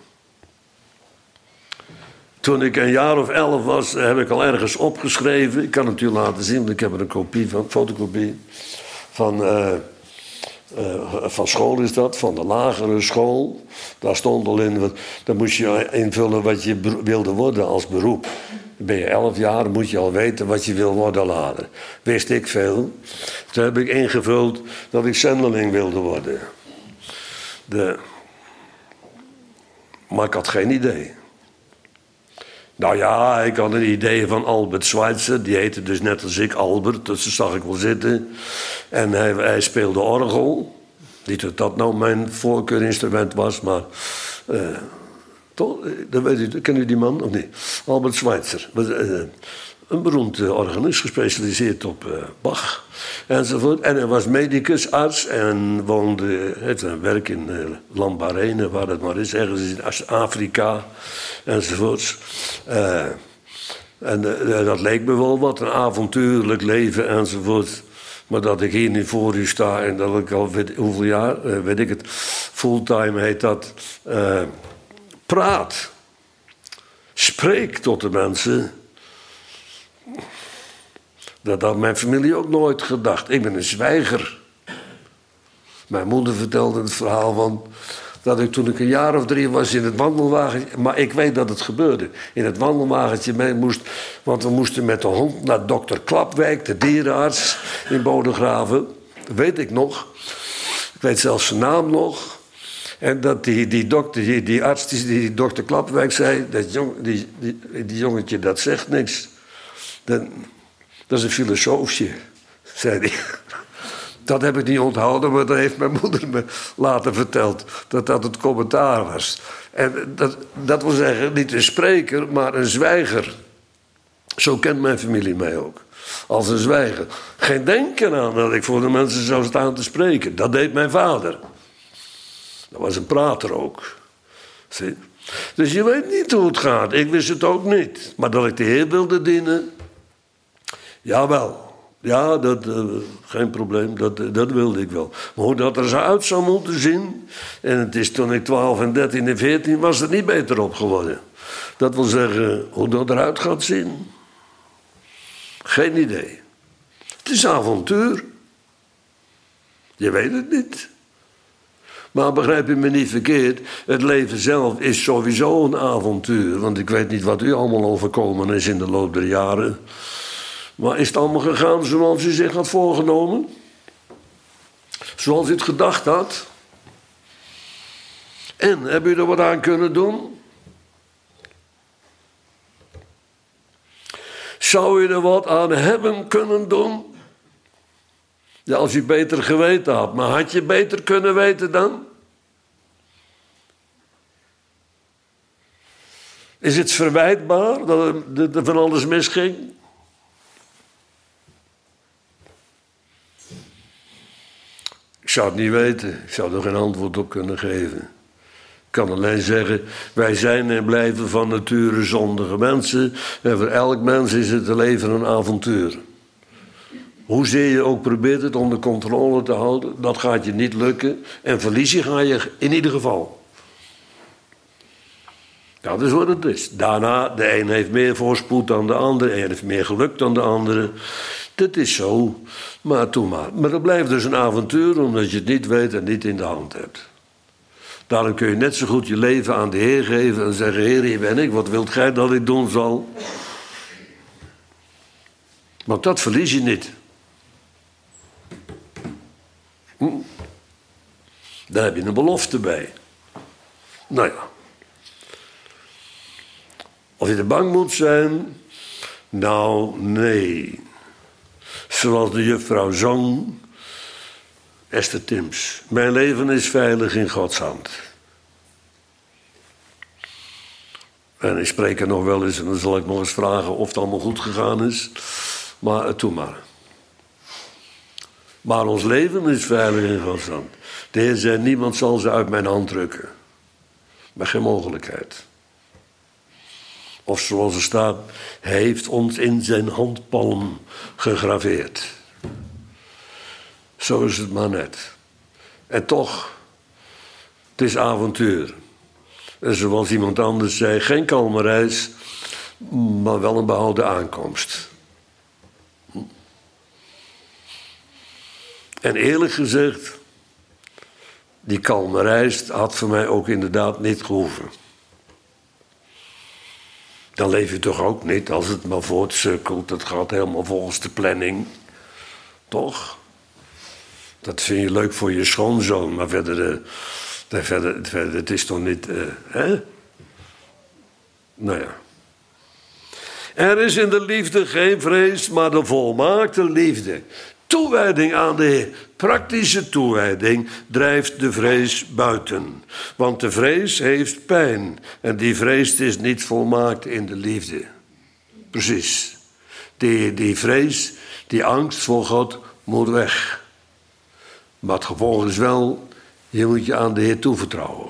Toen ik een jaar of elf was, heb ik al ergens opgeschreven. Ik kan het u laten zien, want ik heb er een kopie van, fotocopie van, uh, uh, van school is dat, van de lagere school. Daar stond al in, dan moest je invullen wat je wilde worden als beroep. Dan ben je elf jaar, dan moet je al weten wat je wil worden later. Wist ik veel. Toen heb ik ingevuld dat ik zendeling wilde worden. De... Maar ik had geen idee. Nou ja, ik had een idee van Albert Schweitzer. Die heette dus net als ik Albert, dus dat zag ik wel zitten. En hij, hij speelde orgel. Niet dat dat nou mijn voorkeurinstrument was, maar... Uh, toch, dat weet u, ken u die man of niet? Albert Schweitzer. Uh, een beroemd uh, organist, gespecialiseerd op uh, Bach enzovoort. En hij was medicus, arts en woonde, heeft een werk in uh, Lambarene, waar het maar is, ergens in Afrika enzovoorts. Uh, en uh, dat leek me wel wat, een avontuurlijk leven enzovoort. Maar dat ik hier nu voor u sta en dat ik al weet, hoeveel jaar, uh, weet ik het, fulltime heet dat, uh, praat, spreek tot de mensen. Dat had mijn familie ook nooit gedacht. Ik ben een zwijger. Mijn moeder vertelde het verhaal van... dat ik toen ik een jaar of drie was in het wandelwagentje... maar ik weet dat het gebeurde. In het wandelwagentje mee moest... want we moesten met de hond naar dokter Klapwijk... de dierenarts in Bodegraven. Dat weet ik nog. Ik weet zelfs zijn naam nog. En dat die, die dokter, die, die arts, die, die dokter Klapwijk zei... Dat jong, die, die, die jongetje, dat zegt niks. Dat, dat is een filosoofje, zei hij. Dat heb ik niet onthouden, maar dat heeft mijn moeder me later verteld. Dat dat het commentaar was. En dat, dat wil zeggen, niet een spreker, maar een zwijger. Zo kent mijn familie mij ook. Als een zwijger. Geen denken aan dat ik voor de mensen zou staan te spreken. Dat deed mijn vader. Dat was een prater ook. Zie? Dus je weet niet hoe het gaat. Ik wist het ook niet. Maar dat ik de Heer wilde dienen... Jawel. Ja, dat, uh, geen probleem. Dat, dat wilde ik wel. Maar hoe dat er zo uit zou moeten zien... En het is toen ik twaalf en dertien en veertien... was er niet beter op geworden. Dat wil zeggen, hoe dat eruit gaat zien... Geen idee. Het is avontuur. Je weet het niet. Maar begrijp je me niet verkeerd... het leven zelf is sowieso een avontuur. Want ik weet niet wat u allemaal overkomen is in de loop der jaren... Maar is het allemaal gegaan zoals u zich had voorgenomen? Zoals u het gedacht had? En, heb u er wat aan kunnen doen? Zou u er wat aan hebben kunnen doen? Ja, als u beter geweten had. Maar had je beter kunnen weten dan? Is het verwijtbaar dat er van alles misging? Ik zou het niet weten. Ik zou er geen antwoord op kunnen geven. Ik kan alleen zeggen, wij zijn en blijven van nature zondige mensen. En voor elk mens is het leven een avontuur. Hoezeer je ook probeert het onder controle te houden, dat gaat je niet lukken. En verliezen ga je in ieder geval. Dat is wat het is. Daarna, de een heeft meer voorspoed dan de ander. De een heeft meer geluk dan de andere. Dat is zo. Maar toe maar. Maar dat blijft dus een avontuur omdat je het niet weet en niet in de hand hebt. Daarom kun je net zo goed je leven aan de Heer geven en zeggen... Heer, hier ben ik, wat wilt gij dat ik doen zal? Want dat verlies je niet. Hm? Daar heb je een belofte bij. Nou ja. Of je er bang moet zijn? Nou, nee. Zoals de juffrouw zong, Esther Tims. Mijn leven is veilig in Gods hand. En ik spreek er nog wel eens en dan zal ik nog eens vragen of het allemaal goed gegaan is. Maar doe maar. Maar ons leven is veilig in Gods hand. De Heer zei, niemand zal ze uit mijn hand drukken. Maar geen mogelijkheid. Of zoals er staat, hij heeft ons in zijn handpalm gegraveerd. Zo is het maar net. En toch, het is avontuur. En zoals iemand anders zei, geen kalme reis, maar wel een behouden aankomst. En eerlijk gezegd, die kalme reis had voor mij ook inderdaad niet gehoeven. Dan leef je toch ook niet als het maar voortsukkelt. Het gaat helemaal volgens de planning. Toch? Dat vind je leuk voor je schoonzoon. Maar verder, uh, verder, verder het is toch niet... Uh, hè? Nou ja. Er is in de liefde geen vrees, maar de volmaakte liefde. Toewijding aan de Heer. Praktische toewijding drijft de vrees buiten. Want de vrees heeft pijn. En die vrees is niet volmaakt in de liefde. Precies. Die, die vrees, die angst voor God moet weg. Maar het gevolg is wel, je moet je aan de Heer toevertrouwen.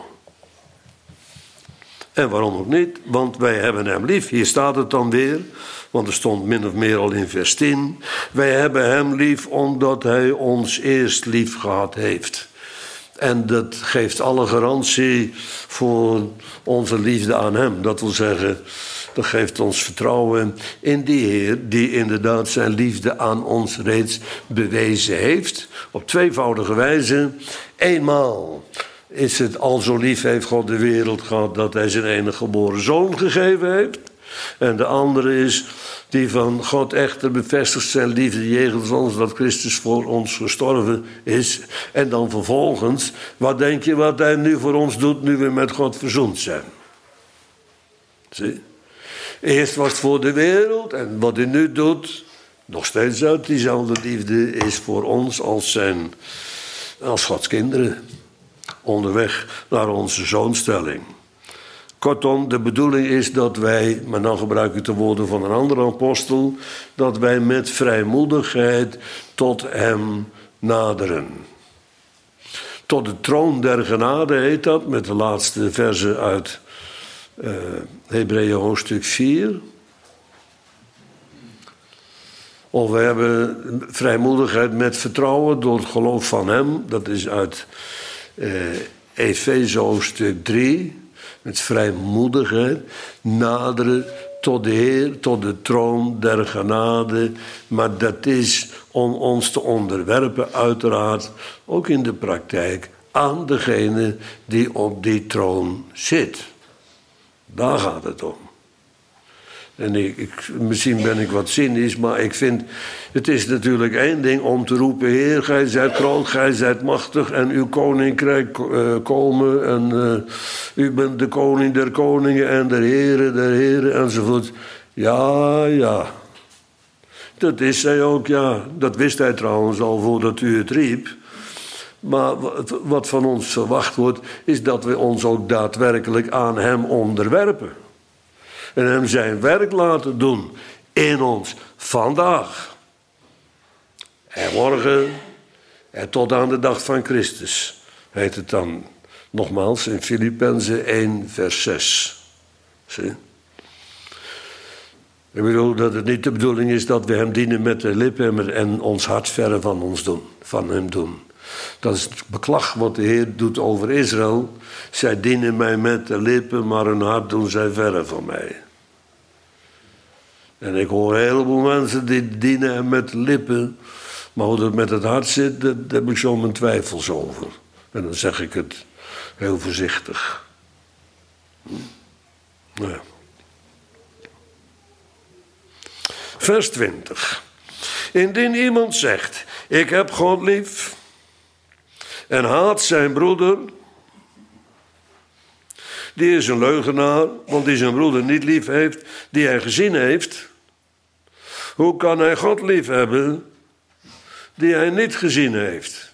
En waarom ook niet? Want wij hebben hem lief. Hier staat het dan weer. Want er stond min of meer al in vers tien. Wij hebben hem lief omdat hij ons eerst lief gehad heeft. En dat geeft alle garantie voor onze liefde aan hem. Dat wil zeggen, dat geeft ons vertrouwen in die Heer... die inderdaad zijn liefde aan ons reeds bewezen heeft. Op tweevoudige wijze. Eenmaal is het al zo lief heeft God de wereld gehad... dat hij zijn enige geboren zoon gegeven heeft... En de andere is die van God echter bevestigt zijn liefde jegens ons, dat Christus voor ons gestorven is. En dan vervolgens, wat denk je wat hij nu voor ons doet, nu we met God verzoend zijn? Zie? Eerst was het voor de wereld en wat hij nu doet, nog steeds uit diezelfde liefde, is voor ons als, zijn, als Gods kinderen. Onderweg naar onze zoonstelling. Kortom, de bedoeling is dat wij, maar dan gebruik ik de woorden van een andere apostel, dat wij met vrijmoedigheid tot hem naderen. Tot de troon der genade heet dat, met de laatste verse uit uh, Hebreeën hoofdstuk vier. Of we hebben vrijmoedigheid met vertrouwen door het geloof van hem, dat is uit uh, Efeze hoofdstuk drie. Met vrijmoedigheid naderen tot de Heer, tot de troon der genade. Maar dat is om ons te onderwerpen, uiteraard, ook in de praktijk, aan degene die op die troon zit. Daar gaat het om. En ik, ik, misschien ben ik wat cynisch, maar ik vind... Het is natuurlijk één ding om te roepen... Heer, gij zijt groot, gij zijt machtig... en uw koninkrijk uh, komen... en uh, u bent de koning der koningen... en de heren der heren, enzovoort. Ja, ja. Dat is hij ook, ja. Dat wist hij trouwens al voordat u het riep. Maar wat van ons verwacht wordt... is dat we ons ook daadwerkelijk aan hem onderwerpen. En hem zijn werk laten doen in ons vandaag. En morgen en tot aan de dag van Christus. Heet het dan nogmaals in Filippenzen één vers zes. Zie? Ik bedoel dat het niet de bedoeling is dat we hem dienen met de lippen en ons hart verre van ons doen, van hem doen. Dat is het beklag wat de Heer doet over Israël. Zij dienen mij met de lippen, maar hun hart doen zij verre van mij. En ik hoor een heleboel mensen die dienen hem met de lippen. Maar hoe dat met het hart zit, daar heb ik zo mijn twijfels over. En dan zeg ik het heel voorzichtig. Nou ja. Vers twintig. Indien iemand zegt, ik heb God lief en haat zijn broeder, die is een leugenaar, want die zijn broeder niet lief heeft, die hij gezien heeft. Hoe kan hij God lief hebben, die hij niet gezien heeft?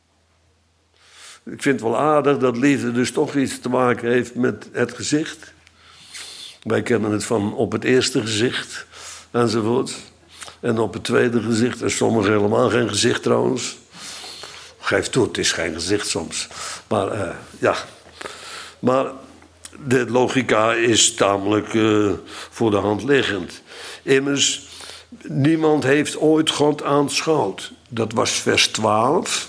Ik vind het wel aardig dat liefde dus toch iets te maken heeft met het gezicht. Wij kennen het van op het eerste gezicht enzovoort. En op het tweede gezicht, en sommigen helemaal geen gezicht trouwens. Geef toe, het is geen gezicht soms. Maar uh, ja, maar de logica is tamelijk uh, voor de hand liggend. Immers, niemand heeft ooit God aanschouwd. Dat was vers twaalf.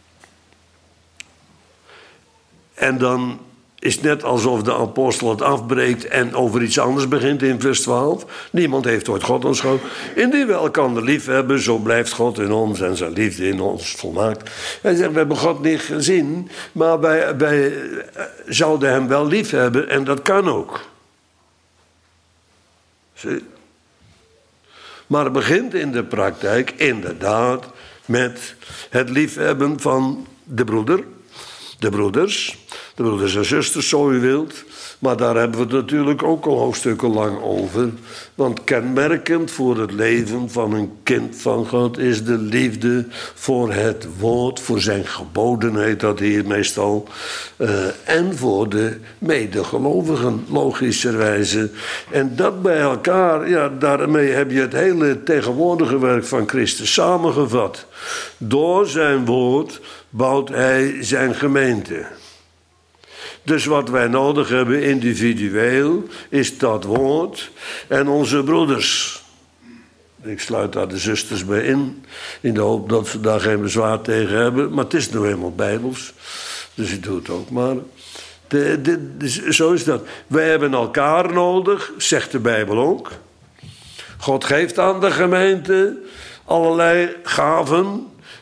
En dan is het net alsof de apostel het afbreekt en over iets anders begint in vers twaalf. Niemand heeft ooit God aanschouwd. Indien we elkander lief hebben, zo blijft God in ons en zijn liefde in ons volmaakt. Hij zegt, we hebben God niet gezien, maar wij, wij zouden hem wel lief hebben en dat kan ook. Zie? Maar het begint in de praktijk inderdaad met het liefhebben van de broeder, de broeders, de broeders en zusters, zo u wilt. Maar daar hebben we het natuurlijk ook al hoofdstukken lang over. Want kenmerkend voor het leven van een kind van God is de liefde voor het woord, voor zijn geboden heet dat hier meestal. Uh, en voor de medegelovigen, logischerwijze. En dat bij elkaar, ja, daarmee heb je het hele tegenwoordige werk van Christus samengevat. Door zijn woord bouwt hij zijn gemeente. Dus wat wij nodig hebben individueel is dat woord en onze broeders. Ik sluit daar de zusters bij in, in de hoop dat ze daar geen bezwaar tegen hebben. Maar het is nou eenmaal bijbels, dus ik doe het ook maar. De, de, de, zo is dat. Wij hebben elkaar nodig, zegt de Bijbel ook. God geeft aan de gemeente allerlei gaven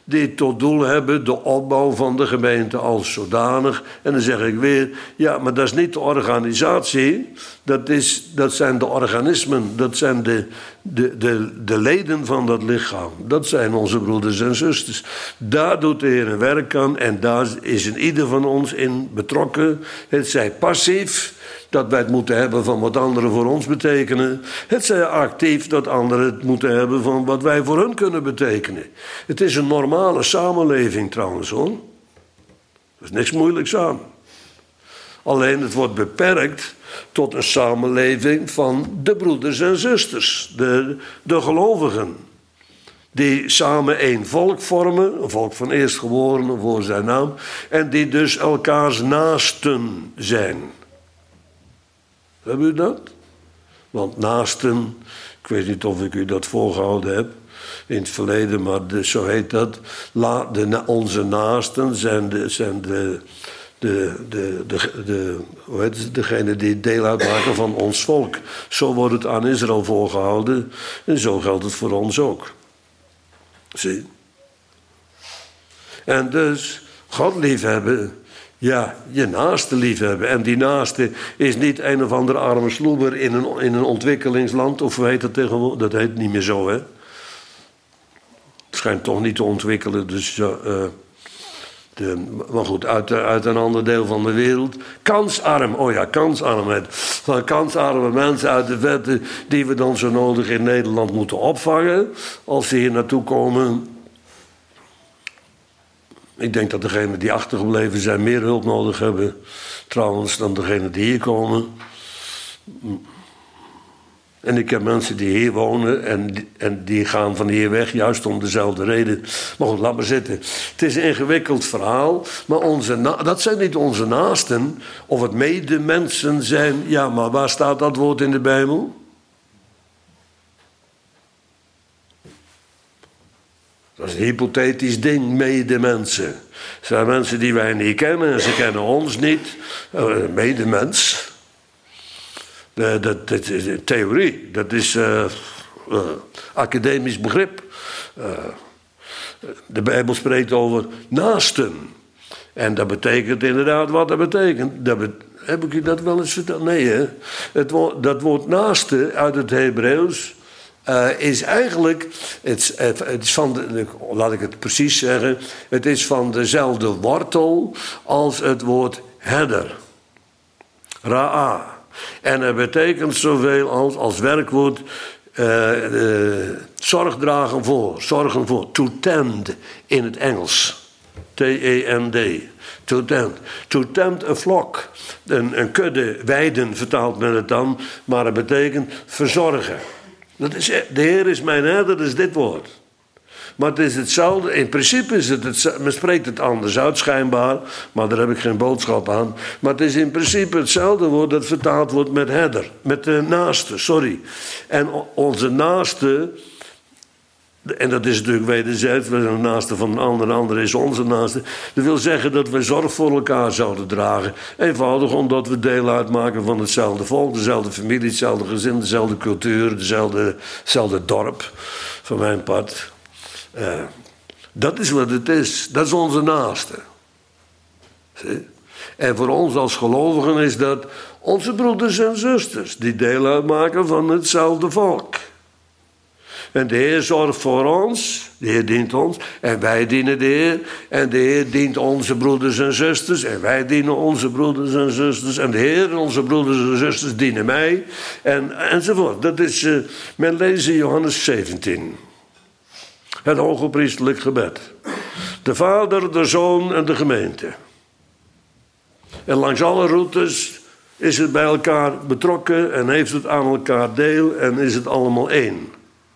die tot doel hebben de opbouw van de gemeente als zodanig. En dan zeg ik weer, ja, maar dat is niet de organisatie, dat, is, dat zijn de organismen, dat zijn de, de, de, de leden van dat lichaam. Dat zijn onze broeders en zusters. Daar doet de Heer een werk aan en daar is in ieder van ons in betrokken. Het zij passief, dat wij het moeten hebben van wat anderen voor ons betekenen. Het zij actief, dat anderen het moeten hebben van wat wij voor hun kunnen betekenen. Het is een normale samenleving trouwens, hoor. Er is niks moeilijks aan. Alleen het wordt beperkt tot een samenleving van de broeders en zusters, de, de gelovigen. Die samen één volk vormen, een volk van eerstgeborenen voor zijn naam. En die dus elkaars naasten zijn. Hebben u dat? Want naasten, ik weet niet of ik u dat voorgehouden heb in het verleden, maar de, zo heet dat. La, de, onze naasten zijn, de, zijn de, de, de, de, de, hoe heet het, degene die deel uitmaken van ons volk. Zo wordt het aan Israël voorgehouden en zo geldt het voor ons ook. Zie. En dus, God liefhebben. Ja, je naaste liefhebben. En die naaste is niet een of andere arme sloeber in een, in een ontwikkelingsland. Of hoe heet dat tegenwoordig? Dat heet niet meer zo, hè? Het schijnt toch niet te ontwikkelen. Dus, uh, de, maar goed, uit, uit een ander deel van de wereld. Kansarm, oh ja, kansarmheid. Van kansarme mensen uit de verte die we dan zo nodig in Nederland moeten opvangen. Als ze hier naartoe komen. Ik denk dat degenen die achtergebleven zijn meer hulp nodig hebben, trouwens, dan degenen die hier komen. En ik heb mensen die hier wonen en, en die gaan van hier weg, juist om dezelfde reden. Maar goed, laat maar zitten. Het is een ingewikkeld verhaal, maar onze na- dat zijn niet onze naasten. Of het medemensen zijn, ja, maar waar staat dat woord in de Bijbel? Dat is een hypothetisch ding, medemensen. Het zijn mensen die wij niet kennen en ze kennen ons niet. Uh, medemens. Uh, dat, dat is theorie, dat is uh, uh, academisch begrip. Uh, de Bijbel spreekt over naasten. En dat betekent inderdaad wat dat betekent. Dat be- heb ik u dat wel eens verteld? Nee, hè? Het woord, dat woord naaste uit het Hebreeuws Uh, is eigenlijk, het, het is van de, laat ik het precies zeggen, het is van dezelfde wortel als het woord herder. Ra'a. En het betekent zoveel als, als werkwoord uh, uh, zorg dragen voor, zorgen voor, to tend in het Engels. T E N D. To tend. To tend a flock. Een, een kudde weiden vertaalt men het dan, maar het betekent verzorgen. Dat is, de Heer is mijn herder, dat is dit woord. Maar het is hetzelfde, in principe is het hetzelfde, men spreekt het anders uit schijnbaar, maar daar heb ik geen boodschap aan. Maar het is in principe hetzelfde woord dat vertaald wordt met herder, met de naaste, sorry. En onze naaste, en dat is natuurlijk wederzijds, we zijn de naaste van een ander, de ander is onze naaste. Dat wil zeggen dat we zorg voor elkaar zouden dragen. Eenvoudig omdat we deel uitmaken van hetzelfde volk, dezelfde familie, hetzelfde gezin, dezelfde cultuur, dezelfde, dezelfde dorp, van mijn part. Uh, dat is wat het is, dat is onze naaste. Zie? En voor ons als gelovigen is dat onze broeders en zusters, die deel uitmaken van hetzelfde volk. En de Heer zorgt voor ons, de Heer dient ons, en wij dienen de Heer. En de Heer dient onze broeders en zusters, en wij dienen onze broeders en zusters. En de Heer en onze broeders en zusters dienen mij, en, enzovoort. Dat is, uh, men leest in Johannes zeventien. Het hooggepriestelijk gebed. De Vader, de Zoon en de gemeente. En langs alle routes is het bij elkaar betrokken en heeft het aan elkaar deel en is het allemaal één.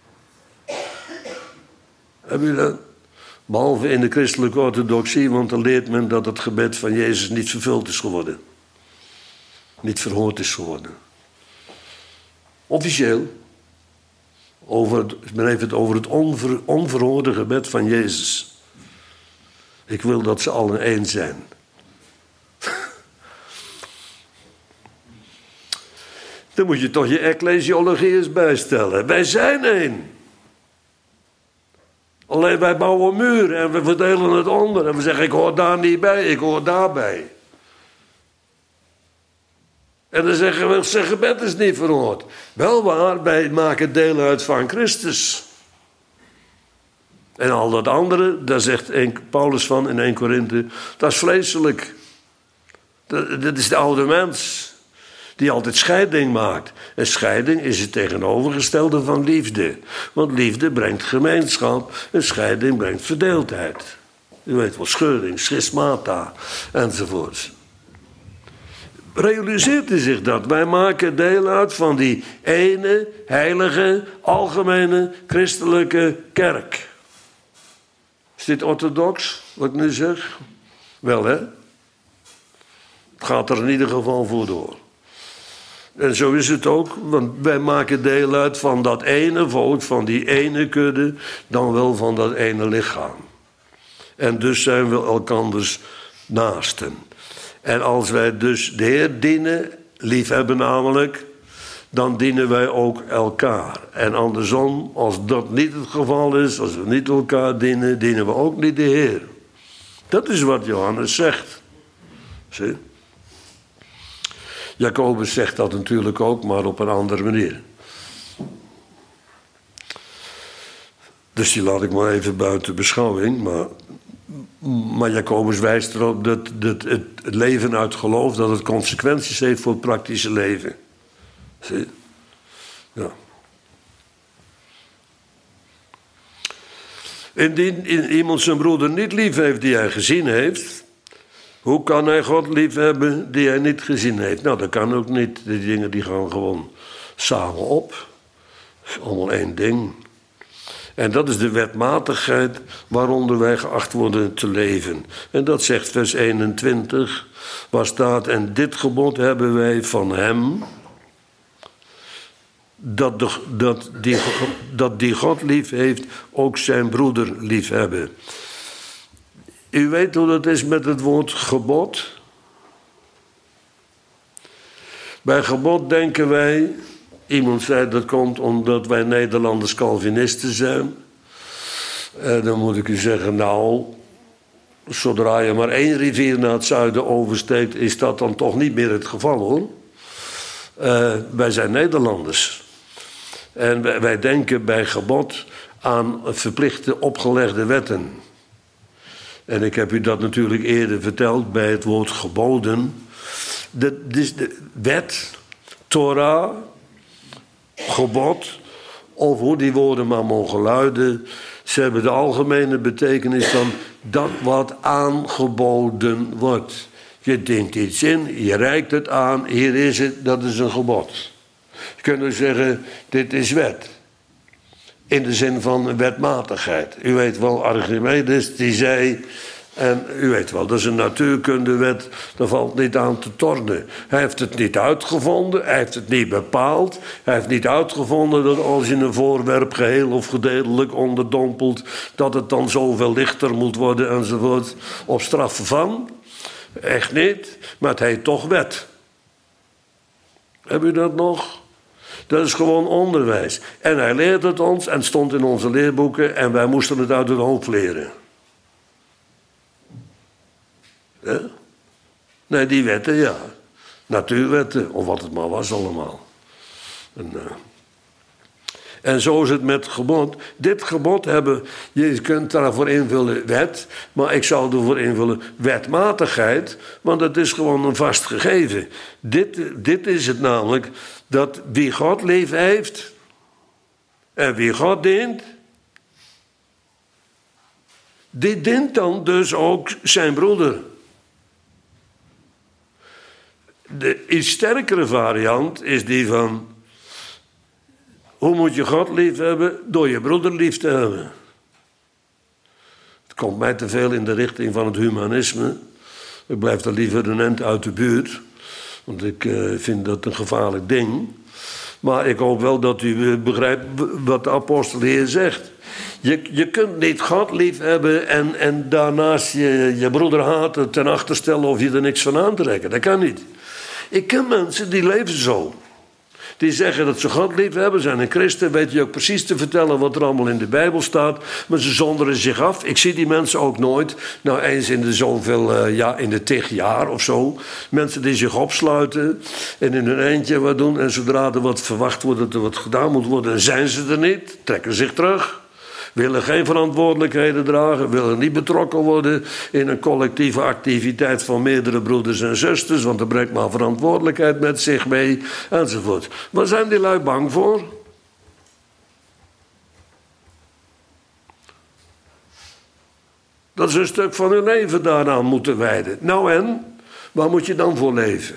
Heb je dat? Behalve in de christelijke orthodoxie, want dan leert men dat het gebed van Jezus niet vervuld is geworden. Niet verhoord is geworden. Officieel. Over het, men heeft het over het onver, onverhoorde gebed van Jezus. Ik wil dat ze allen één zijn. Dan moet je toch je ecclesiologie eens bijstellen. Wij zijn één. Alleen wij bouwen muren en we verdelen het onder. En we zeggen, ik hoor daar niet bij, ik hoor daarbij. En dan zeggen we, zijn gebed is niet verhoord. Wel waar, wij maken deel uit van Christus. En al dat andere, daar zegt Paulus van in Eerste Korinthe, dat is vleeselijk. Dat, dat is de oude mens. Die altijd scheiding maakt. En scheiding is het tegenovergestelde van liefde. Want liefde brengt gemeenschap. En scheiding brengt verdeeldheid. U weet wel, scheuring, schismata, enzovoort. Realiseert u zich dat? Wij maken deel uit van die ene, heilige, algemene, christelijke kerk. Is dit orthodox, wat ik nu zeg? Wel, hè? Het gaat er in ieder geval voor door. En zo is het ook, want wij maken deel uit van dat ene volk, van die ene kudde, dan wel van dat ene lichaam. En dus zijn we elkanders naasten. En als wij dus de Heer dienen, liefhebben namelijk, dan dienen wij ook elkaar. En andersom, als dat niet het geval is, als we niet elkaar dienen, dienen we ook niet de Heer. Dat is wat Johannes zegt. Zie? Jacobus zegt dat natuurlijk ook, maar op een andere manier. Dus die laat ik maar even buiten beschouwing. Maar, maar Jacobus wijst erop dat, dat het, het leven uit geloof, dat het consequenties heeft voor het praktische leven. Zie? Ja. Indien iemand zijn broeder niet lief heeft die hij gezien heeft, hoe kan hij God lief hebben die hij niet gezien heeft? Nou, dat kan ook niet. Die dingen die gaan gewoon samen op. Dat is allemaal één ding. En dat is de wetmatigheid waaronder wij geacht worden te leven. En dat zegt vers eenentwintig, waar staat, en dit gebod hebben wij van hem, dat, de, dat, die, dat die God lief heeft, ook zijn broeder lief hebben. U weet hoe dat is met het woord gebod. Bij gebod denken wij, iemand zei dat komt omdat wij Nederlanders Calvinisten zijn. En dan moet ik u zeggen, nou, zodra je maar één rivier naar het zuiden oversteekt, is dat dan toch niet meer het geval, hoor. Uh, wij zijn Nederlanders. En wij, wij denken bij gebod aan verplichte opgelegde wetten. En ik heb u dat natuurlijk eerder verteld bij het woord geboden. De, dus de wet, Torah, gebod, of hoe die woorden maar mogen luiden, ze hebben de algemene betekenis van dat wat aangeboden wordt. Je dient iets in, je reikt het aan, hier is het, dat is een gebod. Je kunt dus zeggen, dit is wet. In de zin van wetmatigheid. U weet wel, Archimedes die zei, en u weet wel, dat is een natuurkundewet, daar valt niet aan te tornen. Hij heeft het niet uitgevonden, hij heeft het niet bepaald. Hij heeft niet uitgevonden dat als je een voorwerp geheel of gedeeltelijk onderdompelt, dat het dan zoveel lichter moet worden enzovoort. Op straf van. Echt niet, maar het heet toch wet. Heb u dat nog? Dat is gewoon onderwijs. En hij leert het ons en het stond in onze leerboeken en wij moesten het uit het hoofd leren. Ja? Nee, die wetten, ja. Natuurwetten, of wat het maar was allemaal. En, uh... en zo is het met gebod. Dit gebod hebben, je kunt daarvoor invullen wet, maar ik zou ervoor invullen wetmatigheid, want het is gewoon een vast gegeven. Dit, dit is het namelijk, dat wie God lief heeft en wie God dient, die dient dan dus ook zijn broeder. De iets sterkere variant is die van, hoe moet je God lief hebben? Door je broeder lief te hebben. Het komt mij te veel in de richting van het humanisme. Ik blijf er liever een end uit de buurt. Want ik uh, vind dat een gevaarlijk ding. Maar ik hoop wel dat u begrijpt wat de apostel hier zegt. Je, je kunt niet God lief hebben en, en daarnaast je, je broeder haten, ten achter stellen of je er niks van aantrekken. Dat kan niet. Ik ken mensen die leven zo. die zeggen dat ze God lief hebben, zijn een christen, weet je ook precies te vertellen wat er allemaal in de Bijbel staat, maar ze zonderen zich af. Ik zie die mensen ook nooit, nou eens in de zoveel, uh, ja, in de tig jaar of zo. Mensen die zich opsluiten en in hun eentje wat doen en zodra er wat verwacht wordt dat er wat gedaan moet worden, zijn ze er niet, trekken zich terug. Willen geen verantwoordelijkheden dragen, willen niet betrokken worden in een collectieve activiteit van meerdere broeders en zusters, want er brengt maar verantwoordelijkheid met zich mee, enzovoort. Waar zijn die lui bang voor? Dat ze een stuk van hun leven daaraan moeten wijden. Nou en? Waar moet je dan voor leven?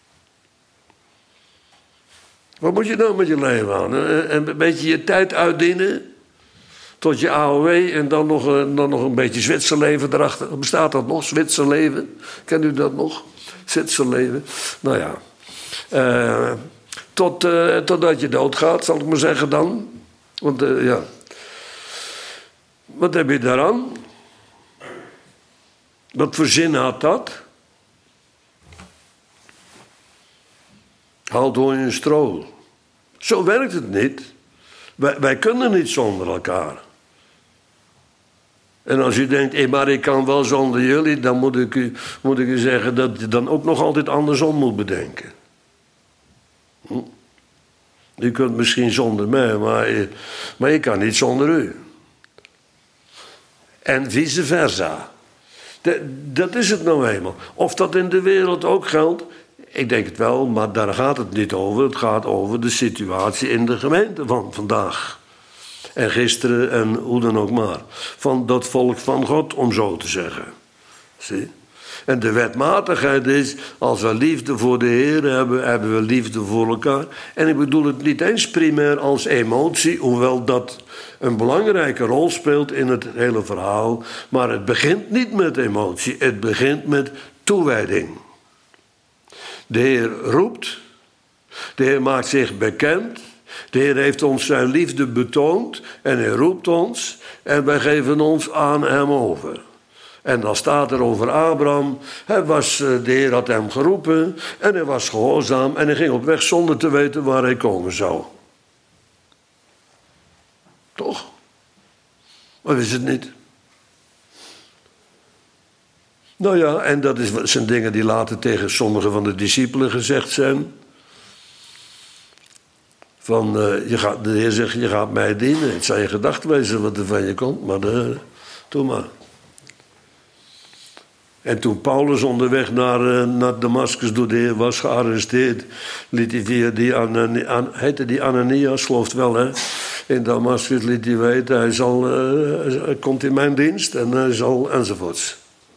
Wat moet je dan met je leven aan? Een beetje je tijd uitdienen? Tot je A O W en dan nog, dan nog een beetje Zwitserleven erachter. Bestaat dat nog, Zwitserleven? Kent u dat nog? Zwitserleven. Nou ja. Uh, tot, uh, totdat je doodgaat, zal ik maar zeggen dan. Want uh, ja. Wat heb je daaraan? Wat voor zin had dat? Haal door je stro. Zo werkt het niet. Wij, wij kunnen niet zonder elkaar. En als u denkt, hey, maar ik kan wel zonder jullie, dan moet ik, u, moet ik u zeggen dat je dan ook nog altijd andersom moet bedenken. Hm? U kunt misschien zonder mij, maar, maar ik kan niet zonder u. En vice versa. De, dat is het nou eenmaal. Of dat in de wereld ook geldt, ik denk het wel, maar daar gaat het niet over. Het gaat over de situatie in de gemeente van vandaag. En gisteren en hoe dan ook maar. Van dat volk van God, om zo te zeggen. Zie? En de wetmatigheid is, als we liefde voor de Heer hebben, hebben we liefde voor elkaar. En ik bedoel het niet eens primair als emotie, hoewel dat een belangrijke rol speelt in het hele verhaal. Maar het begint niet met emotie, het begint met toewijding. De Heer roept, de Heer maakt zich bekend, de Heer heeft ons zijn liefde betoond en Hij roept ons en wij geven ons aan Hem over. En dan staat er over Abraham, hij was, de Heer had hem geroepen en hij was gehoorzaam en hij ging op weg zonder te weten waar hij komen zou. Toch? Maar is het niet? Nou ja, en dat is, zijn dingen die later tegen sommige van de discipelen gezegd zijn. Van, uh, je gaat, de Heer zegt, je gaat mij dienen. Het zal je gedacht wezen wat er van je komt, maar de, doe maar. En toen Paulus onderweg naar, uh, naar Damascus door de Heer was gearresteerd, liet hij via die, Anani, An, heette die Ananias, gelooft wel hè. In Damascus liet hij weten, hij zal, uh, hij komt in mijn dienst en hij zal enzovoorts.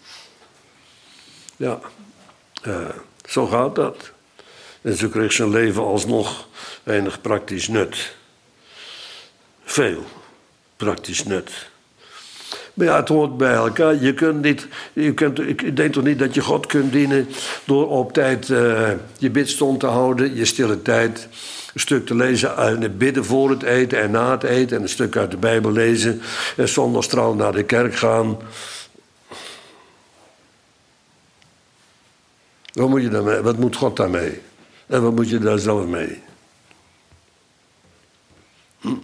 Ja, uh, zo gaat dat. En zo kreeg zijn leven alsnog weinig praktisch nut. Veel praktisch nut. Maar ja, het hoort bij elkaar. Je kunt niet, je kunt, ik denk toch niet dat je God kunt dienen door op tijd uh, je bidstond te houden, je stille tijd, een stuk te lezen en bidden voor het eten en na het eten en een stuk uit de Bijbel lezen en zondags trouw naar de kerk gaan. Wat moet je daarmee? Wat moet God daarmee? En wat moet je daar zelf mee? Hm?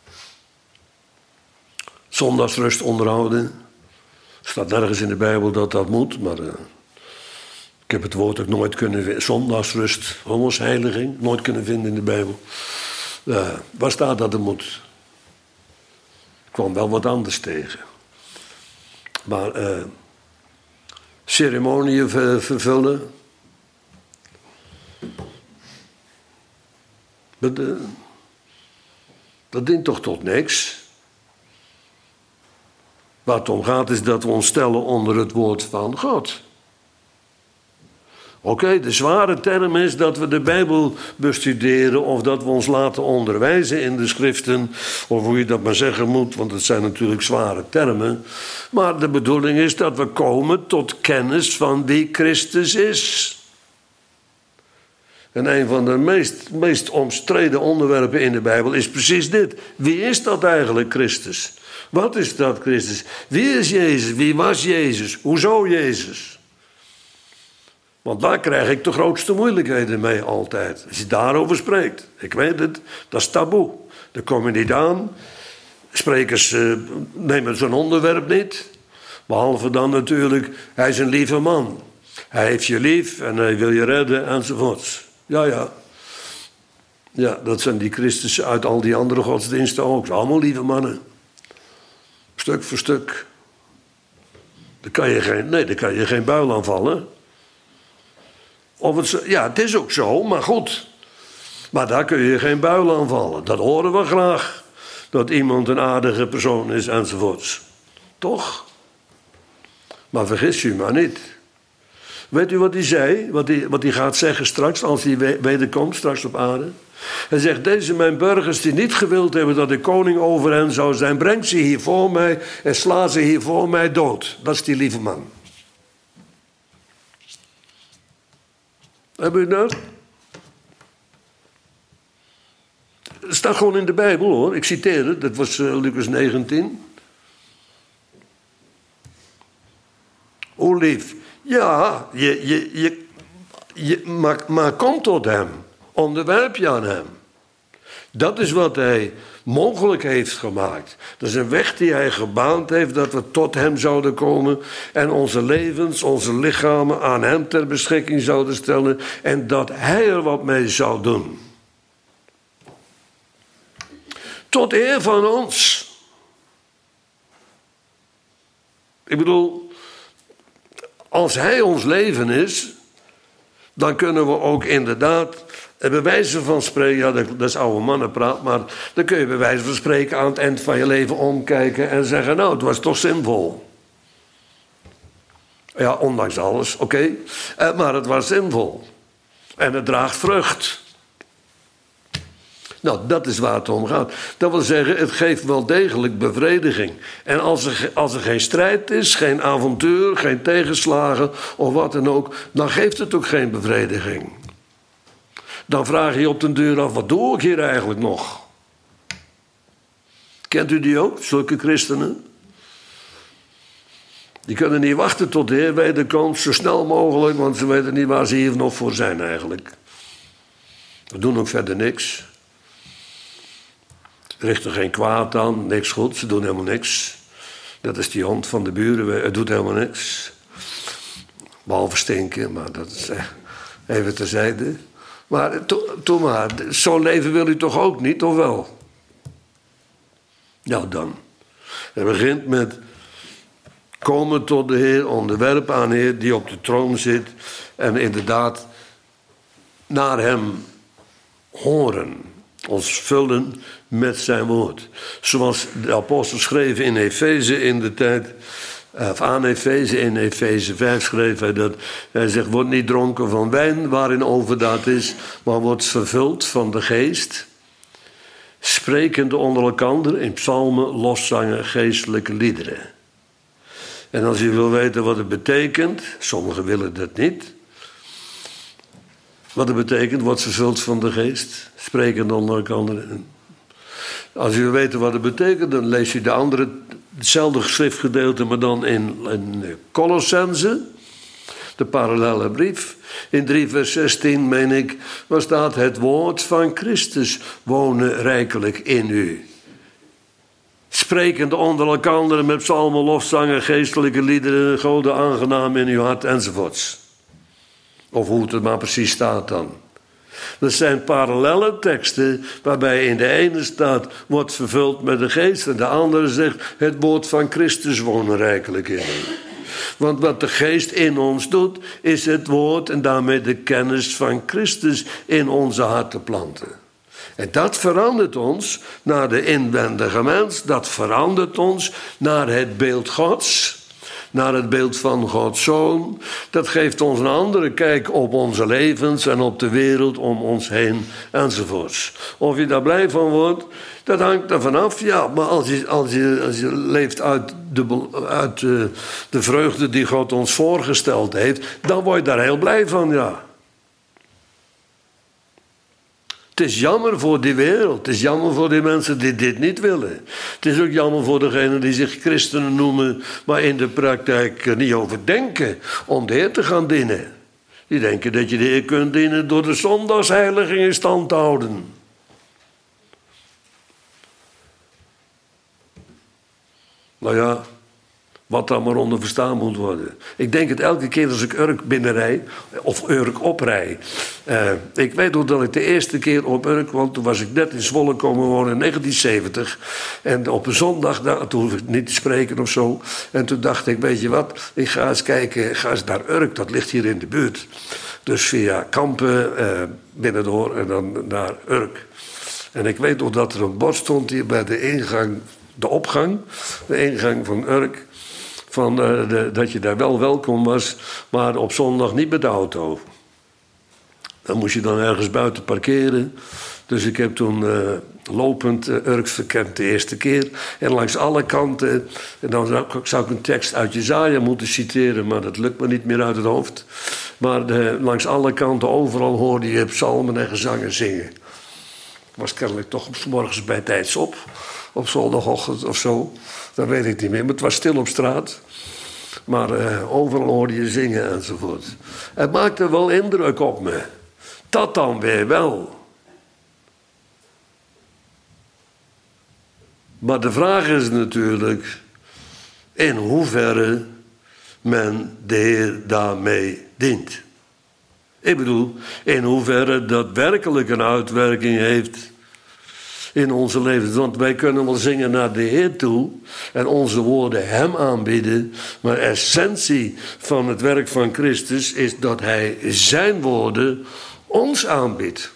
Zondagsrust onderhouden. Staat nergens in de Bijbel dat dat moet, maar uh, ik heb het woord ook nooit kunnen vinden. Zondagsrust, homosheiliging, nooit kunnen vinden in de Bijbel. Uh, waar staat dat er moet? Ik kwam wel wat anders tegen. Maar uh, ceremoniën ver, vervullen. Dat, uh, dat dient toch tot niks? Waar het om gaat is dat we ons stellen onder het woord van God. Oké, okay, de zware term is dat we de Bijbel bestuderen of dat we ons laten onderwijzen in de schriften, of hoe je dat maar zeggen moet, want het zijn natuurlijk zware termen. Maar de bedoeling is dat we komen tot kennis van wie Christus is. En een van de meest, meest omstreden onderwerpen in de Bijbel is precies dit. Wie is dat eigenlijk, Christus? Wat is dat, Christus? Wie is Jezus? Wie was Jezus? Hoezo Jezus? Want daar krijg ik de grootste moeilijkheden mee altijd. Als je daarover spreekt. Ik weet het, dat is taboe. Daar kom je niet aan. Sprekers uh, nemen zo'n onderwerp niet. Behalve dan natuurlijk, hij is een lieve man. Hij heeft je lief en hij wil je redden enzovoorts. Ja, ja. Ja, dat zijn die christenen uit al die andere godsdiensten ook. Allemaal lieve mannen. Stuk voor stuk. Daar kan je geen, nee, daar kan je geen buil aan vallen. Of het, ja, het is ook zo, maar goed. Maar daar kun je geen buil aan vallen. Dat horen we graag. Dat iemand een aardige persoon is enzovoorts. Toch? Maar vergis u maar niet. Weet u wat hij zei? Wat hij, wat hij gaat zeggen straks, als hij wederkomt, straks op aarde? Hij zegt, deze mijn burgers die niet gewild hebben dat ik koning over hen zou zijn, breng ze hier voor mij en sla ze hier voor mij dood. Dat is die lieve man. Hebben u dat? Het staat gewoon in de Bijbel hoor, ik citeer het, dat was uh, Lucas negentien. O lief, ja, je, je, je, je, maar, maar kom tot hem, onderwerp je aan hem. Dat is wat hij mogelijk heeft gemaakt. Dat is een weg die hij gebaand heeft, dat we tot hem zouden komen en onze levens, onze lichamen aan hem ter beschikking zouden stellen en dat hij er wat mee zou doen. Tot eer van ons. Ik bedoel, als hij ons leven is, dan kunnen we ook inderdaad, bij wijze van spreken, ja, dat is oude mannenpraat, maar dan kun je bij wijze van spreken aan het eind van je leven omkijken en zeggen, nou, het was toch zinvol. Ja, ondanks alles, oké, okay. Maar het was zinvol. En het draagt vrucht. Nou, dat is waar het om gaat. Dat wil zeggen, het geeft wel degelijk bevrediging. En als er, als er geen strijd is, geen avontuur, geen tegenslagen of wat dan ook, dan geeft het ook geen bevrediging. Dan vraag je op den duur af, wat doe ik hier eigenlijk nog? Kent u die ook, zulke christenen? Die kunnen niet wachten tot de Heer wederkomt, zo snel mogelijk, want ze weten niet waar ze hier nog voor zijn eigenlijk. We doen ook verder niks. Richten geen kwaad aan, niks goed, ze doen helemaal niks. Dat is die hond van de buren, het doet helemaal niks. Behalve stinken, maar dat is even terzijde. Maar toen maar, zo'n leven wil u toch ook niet, of wel? Nou dan. Het begint met komen tot de Heer, onderwerpen aan de Heer die op de troon zit. En inderdaad naar hem horen. Ons vullen met zijn woord. Zoals de apostel schreef in Efeze in de tijd, of aan Efeze, in Efeze vijf schreef hij dat. Hij zegt, word niet dronken van wijn waarin overdaad is, maar wordt vervuld van de geest. Sprekende onder elkander in psalmen, lofzangen, geestelijke liederen. En als u wil weten wat het betekent, sommigen willen dat niet. Wat het betekent, wordt vervuld van de geest. Sprekend onder elkaar. Als u wil weten wat het betekent, dan lees je de andere, hetzelfde schriftgedeelte, maar dan in, in Colossense, de parallele brief. In drie vers zestien, meen ik, waar staat het woord van Christus wonen rijkelijk in u. Sprekend onder elkaar met psalmen, lofzangen, geestelijke liederen, goden aangenaam in uw hart enzovoorts. Of hoe het er maar precies staat dan. Dat zijn parallelle teksten waarbij in de ene staat wordt vervuld met de geest en de andere zegt het woord van Christus wonen rijkelijk in u. Want wat de geest in ons doet is het woord en daarmee de kennis van Christus in onze harten planten. En dat verandert ons naar de inwendige mens, dat verandert ons naar het beeld Gods. Naar het beeld van Gods Zoon. Dat geeft ons een andere kijk op onze levens en op de wereld om ons heen enzovoorts. Of je daar blij van wordt, dat hangt er vanaf. Ja, maar als je, als je, als je leeft uit, de, uit de, de vreugde die God ons voorgesteld heeft, dan word je daar heel blij van, ja. Het is jammer voor die wereld. Het is jammer voor die mensen die dit niet willen. Het is ook jammer voor degenen die zich christenen noemen, maar in de praktijk er niet over denken om de Heer te gaan dienen. Die denken dat je de Heer kunt dienen door de zondagsheiliging in stand te houden. Nou ja, wat daar maar onder verstaan moet worden. Ik denk het elke keer als ik Urk binnenrij, of Urk oprij. Uh, ik weet nog dat ik de eerste keer op Urk, want toen was ik net in Zwolle komen wonen in negentien zeventig. En op een zondag, nou, toen hoef ik niet te spreken of zo. En toen dacht ik, weet je wat, ik ga eens kijken, ga eens naar Urk, dat ligt hier in de buurt. Dus via Kampen, uh, binnendoor en dan naar Urk. En ik weet nog dat er een bord stond hier bij de ingang, de opgang, de ingang van Urk. Van, uh, de, dat je daar wel welkom was, maar op zondag niet met de auto. Dan moest je dan ergens buiten parkeren. Dus ik heb toen uh, lopend uh, Urk verkend de eerste keer. En langs alle kanten, en dan zou, zou ik een tekst uit Jesaja moeten citeren, maar dat lukt me niet meer uit het hoofd. Maar de, langs alle kanten, overal hoorde je psalmen en gezangen zingen. Was kennelijk toch 's morgens bij tijds op. Op zondagochtend of zo. Dat weet ik niet meer. Maar het was stil op straat. Maar uh, overal hoorde je zingen enzovoort. Het maakte wel indruk op me. Dat dan weer wel. Maar de vraag is natuurlijk in hoeverre men de Heer daarmee dient. Ik bedoel, in hoeverre dat werkelijk een uitwerking heeft in onze levens. Want wij kunnen wel zingen naar de Heer toe en onze woorden hem aanbieden. Maar de essentie van het werk van Christus is dat hij zijn woorden ons aanbiedt.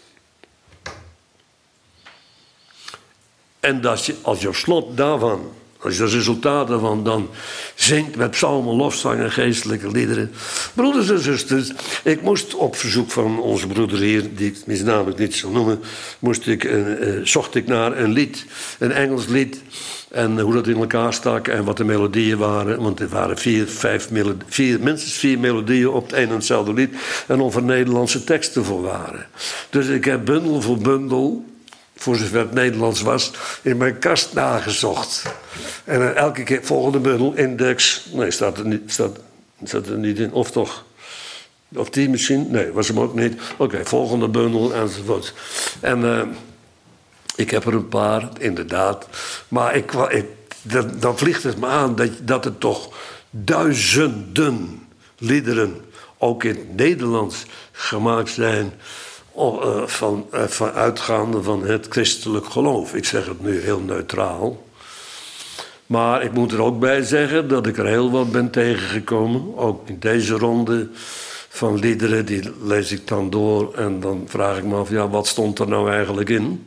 En dat je, als je op slot daarvan, als je het resultaat daarvan dan zingt met psalmen, lofzangen, geestelijke liederen. Broeders en zusters, ik moest op verzoek van onze broeder hier, die ik misnamelijk niet zal noemen, moest ik, uh, uh, zocht ik naar een lied, een Engels lied. En hoe dat in elkaar stak en wat de melodieën waren. Want er waren vier, vijf melodieën, vier, minstens vier melodieën op het een en hetzelfde lied. En of er Nederlandse teksten voor waren. Dus ik heb bundel voor bundel, voor zover het Nederlands was, in mijn kast nagezocht. En dan elke keer volgende bundel, index. Nee, staat er niet, staat, staat er niet in. Of toch? Of die misschien? Nee, was hem ook niet. Oké, okay, volgende bundel enzovoort. En uh, ik heb er een paar, inderdaad. Maar ik, ik, dan, dan vliegt het me aan dat, dat er toch duizenden liederen, ook in het Nederlands, gemaakt zijn. Uh, van, uh, van uitgaande van het christelijk geloof. Ik zeg het nu heel neutraal. Maar ik moet er ook bij zeggen dat ik er heel wat ben tegengekomen. Ook in deze ronde van liederen, die lees ik dan door. En dan vraag ik me af, ja, wat stond er nou eigenlijk in?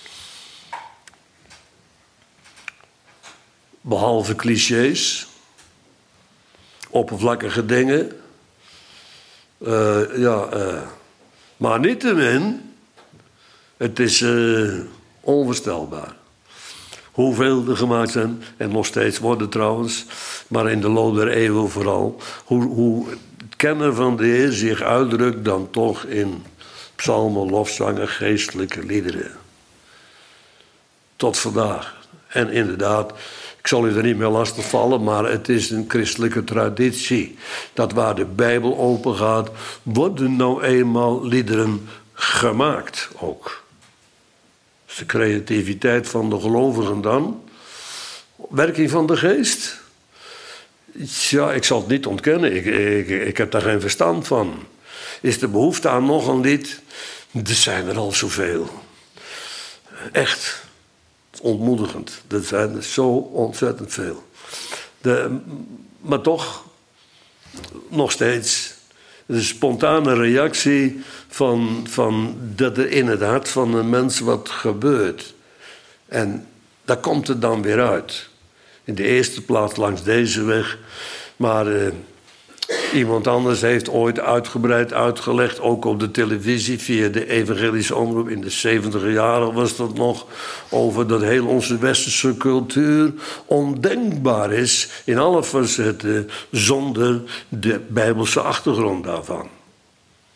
Behalve clichés. Oppervlakkige dingen. Uh, ja... Uh, Maar niettemin, het is uh, onvoorstelbaar. Hoeveel er gemaakt zijn, en nog steeds worden trouwens, maar in de loop der eeuwen vooral. Hoe, hoe het kennen van de Heer zich uitdrukt dan toch in psalmen, lofzangen, geestelijke liederen. Tot vandaag. En inderdaad, ik zal u er niet meer lastig vallen, maar het is een christelijke traditie. Dat waar de Bijbel open gaat, worden nou eenmaal liederen gemaakt ook. Dat is de creativiteit van de gelovigen dan. Werking van de geest? Ja, ik zal het niet ontkennen. Ik, ik, ik heb daar geen verstand van. Is de behoefte aan nog een lied? Er zijn er al zoveel. Echt. Ontmoedigend. Dat zijn er zo ontzettend veel. De, maar toch, nog steeds, de spontane reactie van, van dat er in het hart van een mens wat gebeurt. En daar komt het dan weer uit. In de eerste plaats langs deze weg. Maar uh, iemand anders heeft ooit uitgebreid uitgelegd, ook op de televisie, via de evangelische omroep. In de zeventiger jaren was dat nog, over dat heel onze westerse cultuur ondenkbaar is in alle facetten zonder de Bijbelse achtergrond daarvan.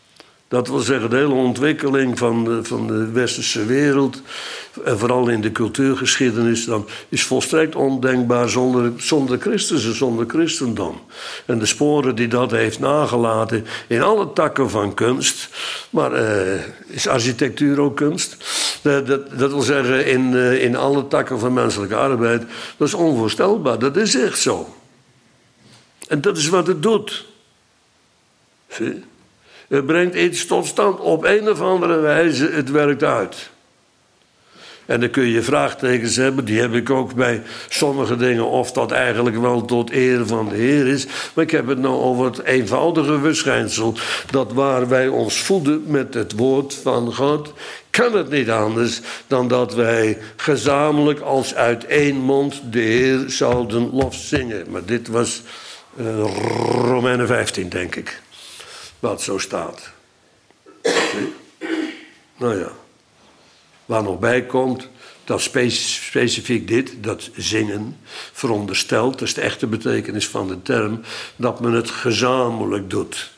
Dat wil zeggen, de hele ontwikkeling van de, van de westerse wereld, en vooral in de cultuurgeschiedenis, dan is volstrekt ondenkbaar zonder, zonder Christus en zonder christendom. En de sporen die dat heeft nagelaten in alle takken van kunst, maar uh, is architectuur ook kunst? Dat, dat, dat wil zeggen, in, uh, in alle takken van menselijke arbeid, dat is onvoorstelbaar, dat is echt zo. En dat is wat het doet. Zie? Het brengt iets tot stand op een of andere wijze, het werkt uit. En dan kun je vraagtekens hebben, die heb ik ook bij sommige dingen, of dat eigenlijk wel tot eer van de Heer is. Maar ik heb het nou over het eenvoudige verschijnsel, dat waar wij ons voeden met het woord van God, kan het niet anders dan dat wij gezamenlijk als uit één mond de Heer zouden lof zingen. Maar dit was uh, Romeinen vijftien, denk ik. Wat zo staat. Zie? Nou ja. Waar nog bij komt, dat specifiek dit, dat zingen, veronderstelt, dat is de echte betekenis van de term, dat men het gezamenlijk doet.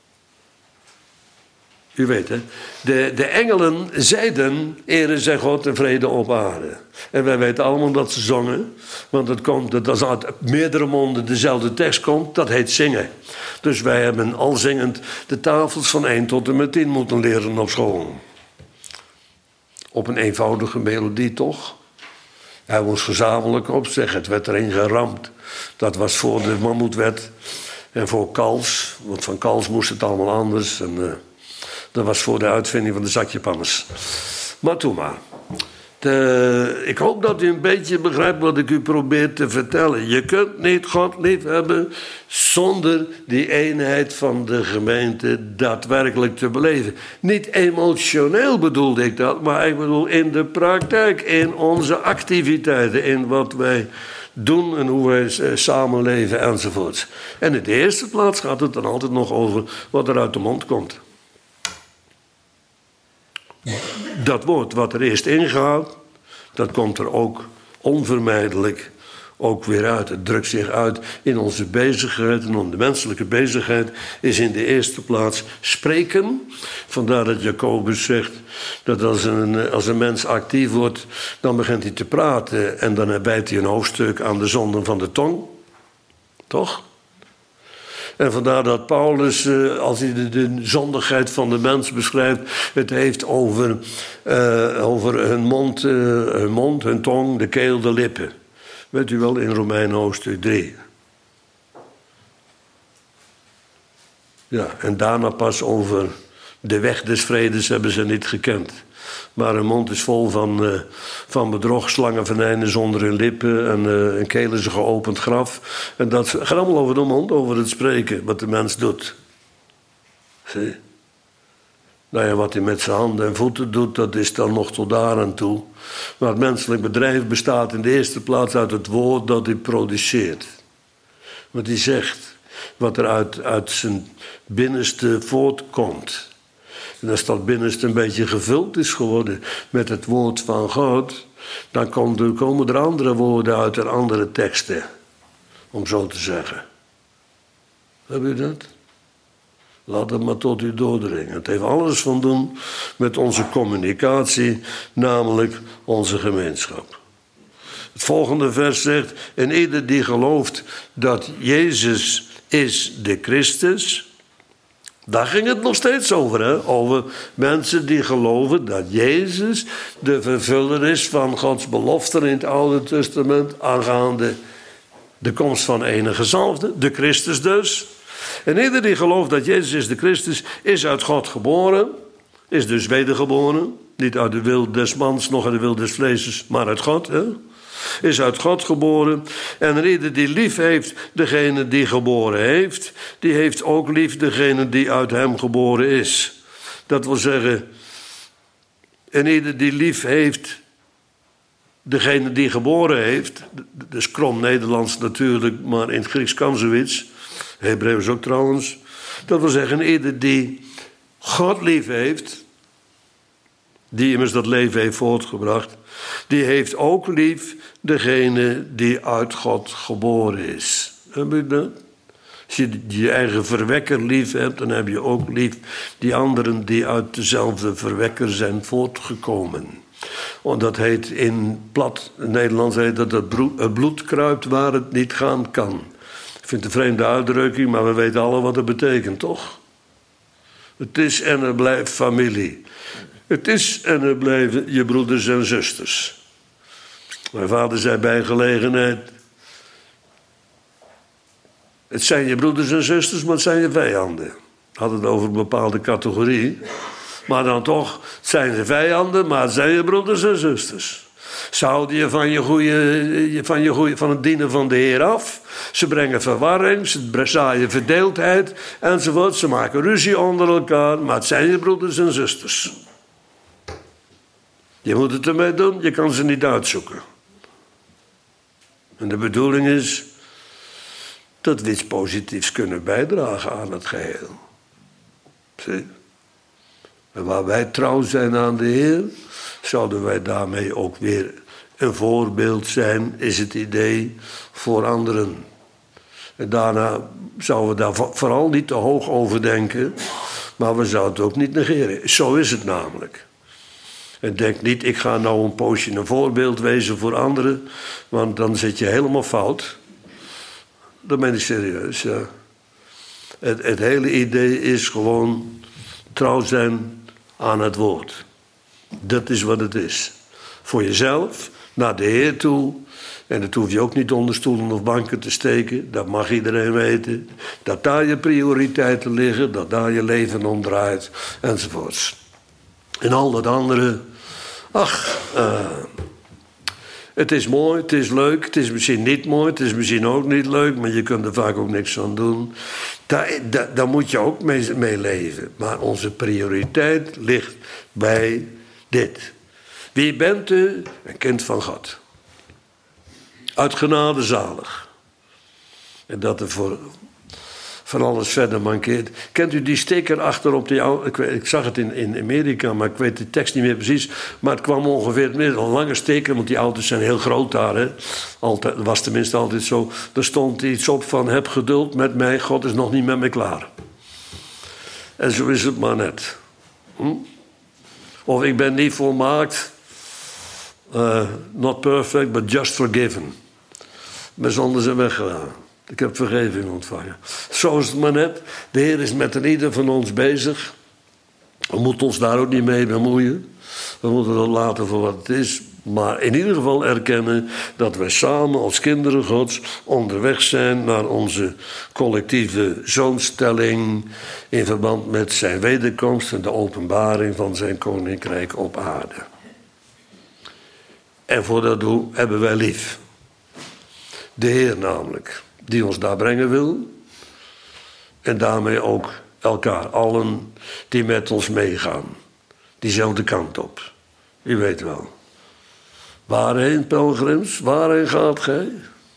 U weet het, de, de engelen zeiden, ere zij God en vrede op aarde. En wij weten allemaal dat ze zongen, want het komt, dat als uit meerdere monden dezelfde tekst komt, dat heet zingen. Dus wij hebben al zingend de tafels van één tot en met tien moeten leren op school. Op een eenvoudige melodie toch? Hij moest gezamenlijk opzeggen, het werd erin geramd. Dat was voor de mammoetwet en voor Kals, want van Kals moest het allemaal anders. En, uh, dat was voor de uitvinding van de zakjepanners. Maar toen maar. De, ik hoop dat u een beetje begrijpt wat ik u probeer te vertellen. Je kunt niet God liefhebben zonder die eenheid van de gemeente daadwerkelijk te beleven. Niet emotioneel bedoelde ik dat, maar ik bedoel in de praktijk, in onze activiteiten, in wat wij doen en hoe wij samenleven enzovoorts. En in de eerste plaats gaat het dan altijd nog over wat er uit de mond komt. Dat woord wat er eerst ingaat, dat komt er ook onvermijdelijk ook weer uit. Het drukt zich uit in onze bezigheid. En onze menselijke bezigheid is in de eerste plaats spreken. Vandaar dat Jacobus zegt dat als een, als een mens actief wordt, dan begint hij te praten. En dan bijt hij een hoofdstuk aan de zonden van de tong. Toch? En vandaar dat Paulus, als hij de, de zondigheid van de mens beschrijft, het heeft over, uh, over hun mond, uh, hun mond, hun tong, de keel, de lippen. Weet u wel, in Romeinen hoofdstuk drie. Ja, en daarna pas over de weg des vredes hebben ze niet gekend. Maar hun mond is vol van, uh, van bedrog, slangen, venijnen zonder hun lippen. En uh, een keel is een geopend graf. En dat gaat allemaal over de mond, over het spreken, wat de mens doet. Zie? Nou ja, wat hij met zijn handen en voeten doet, dat is dan nog tot daar aan toe. Maar het menselijk bedrijf bestaat in de eerste plaats uit het woord dat hij produceert. Want hij zegt wat er uit, uit zijn binnenste voortkomt. En als dat binnenste een beetje gevuld is geworden met het woord van God, dan komen er andere woorden uit en andere teksten. Om zo te zeggen. Heb u dat? Laat het maar tot u doordringen. Het heeft alles van doen met onze communicatie, namelijk onze gemeenschap. Het volgende vers zegt, en ieder die gelooft dat Jezus is de Christus. Daar ging het nog steeds over, hè? Over mensen die geloven dat Jezus de vervuller is van Gods beloften in het Oude Testament aangaande de komst van enige gezalfde, de Christus dus. En ieder die gelooft dat Jezus is de Christus, is uit God geboren, is dus wedergeboren. Niet uit de wil des mans, nog uit de wil des vlees, maar uit God, hè? Is uit God geboren. En ieder die lief heeft degene die geboren heeft, die heeft ook lief degene die uit hem geboren is. Dat wil zeggen, en ieder die lief heeft degene die geboren heeft, dat is krom Nederlands natuurlijk, maar in het Grieks kan zoiets, Hebreeuws ook trouwens. Dat wil zeggen, ieder die God lief heeft, die immers dat leven heeft voortgebracht, die heeft ook lief degene die uit God geboren is. Heb je dat? Als je je eigen verwekker lief hebt, dan heb je ook lief die anderen die uit dezelfde verwekker zijn voortgekomen. Want dat heet in plat Nederlands heet dat het bloed kruipt waar het niet gaan kan. Ik vind het een vreemde uitdrukking, maar we weten alle wat het betekent, toch? Het is en het blijft familie. Het is en het blijven je broeders en zusters. Mijn vader zei bij gelegenheid: het zijn je broeders en zusters, maar het zijn je vijanden. Had het over een bepaalde categorie. Maar dan toch, het zijn je vijanden, maar het zijn je broeders en zusters. Ze houden je van, je goeie, van, je goeie, van het dienen van de Heer af. Ze brengen verwarring, ze zaaien verdeeldheid enzovoort. Ze maken ruzie onder elkaar, maar het zijn je broeders en zusters. Je moet het ermee doen, je kan ze niet uitzoeken. En de bedoeling is dat we iets positiefs kunnen bijdragen aan het geheel. Zie? En waar wij trouw zijn aan de Heer, zouden wij daarmee ook weer een voorbeeld zijn, is het idee, voor anderen. En daarna zouden we daar vooral niet te hoog over denken, maar we zouden het ook niet negeren. Zo is het namelijk. En denk niet, ik ga nou een poosje een voorbeeld wezen voor anderen, want dan zit je helemaal fout. Dan ben ik serieus, ja. Het, het hele idee is gewoon trouw zijn aan het woord. Dat is wat het is. Voor jezelf, naar de Heer toe. En dat hoef je ook niet onder stoelen of banken te steken. Dat mag iedereen weten. Dat daar je prioriteiten liggen. Dat daar je leven om draait. Enzovoorts. En al dat andere. Ach, uh, het is mooi, het is leuk. Het is misschien niet mooi, het is misschien ook niet leuk. Maar je kunt er vaak ook niks aan doen. Daar, daar, daar moet je ook mee, mee leven. Maar onze prioriteit ligt bij dit. Wie bent u? Een kind van God. Uit genade zalig. En dat er voor, voor alles verder mankeert. Kent u die sticker achter op die auto? Ik, ik zag het in, in Amerika, maar ik weet de tekst niet meer precies. Maar het kwam ongeveer een lange sticker, want die auto's zijn heel groot daar. Hè? Altijd, was tenminste altijd zo. Er stond iets op van: heb geduld met mij, God is nog niet met mij klaar. En zo is het maar net. Hm? Of ik ben niet volmaakt. Uh, not perfect, but just forgiven. Mijn zonden zijn weggedaan. Ik heb vergeving ontvangen. Zo is het maar net. De Heer is met een ieder van ons bezig. We moeten ons daar ook niet mee bemoeien. We moeten dat laten voor wat het is. Maar in ieder geval erkennen dat wij samen als kinderen Gods onderweg zijn naar onze collectieve zoonstelling in verband met zijn wederkomst en de openbaring van zijn koninkrijk op aarde. En voor dat doel hebben wij lief. De Heer namelijk, die ons daar brengen wil. En daarmee ook elkaar, allen die met ons meegaan. Diezelfde kant op. U weet wel. Waarheen, pelgrims? Waarheen gaat gij?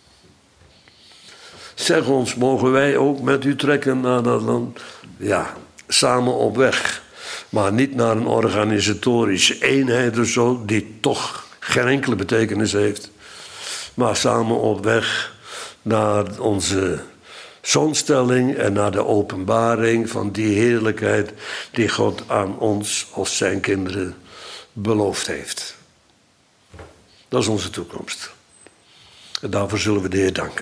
Zeg ons, mogen wij ook met u trekken naar dat land? Ja, samen op weg. Maar niet naar een organisatorische eenheid of zo, die toch geen enkele betekenis heeft. Maar samen op weg naar onze zoonstelling en naar de openbaring van die heerlijkheid die God aan ons als zijn kinderen beloofd heeft. Dat is onze toekomst. En daarvoor zullen we de Heer danken.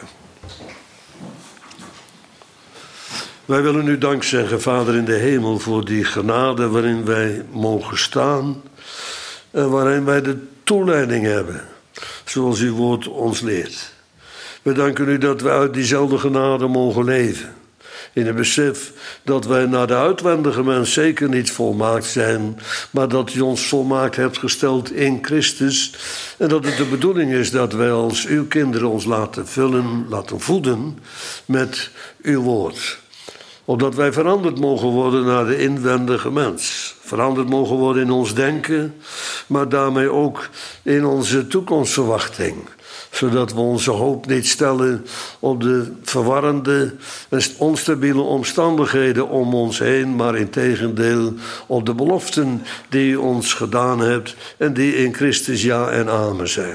Wij willen u dank zeggen, Vader in de hemel, voor die genade waarin wij mogen staan en waarin wij de toeleiding hebben, zoals uw woord ons leert. We danken u dat we uit diezelfde genade mogen leven. In het besef dat wij naar de uitwendige mens zeker niet volmaakt zijn, maar dat u ons volmaakt hebt gesteld in Christus. En dat het de bedoeling is dat wij als uw kinderen ons laten vullen, laten voeden met uw woord. Opdat wij veranderd mogen worden naar de inwendige mens. Veranderd mogen worden in ons denken, maar daarmee ook in onze toekomstverwachting. Zodat we onze hoop niet stellen op de verwarrende en onstabiele omstandigheden om ons heen, maar integendeel op de beloften die u ons gedaan hebt en die in Christus ja en amen zijn.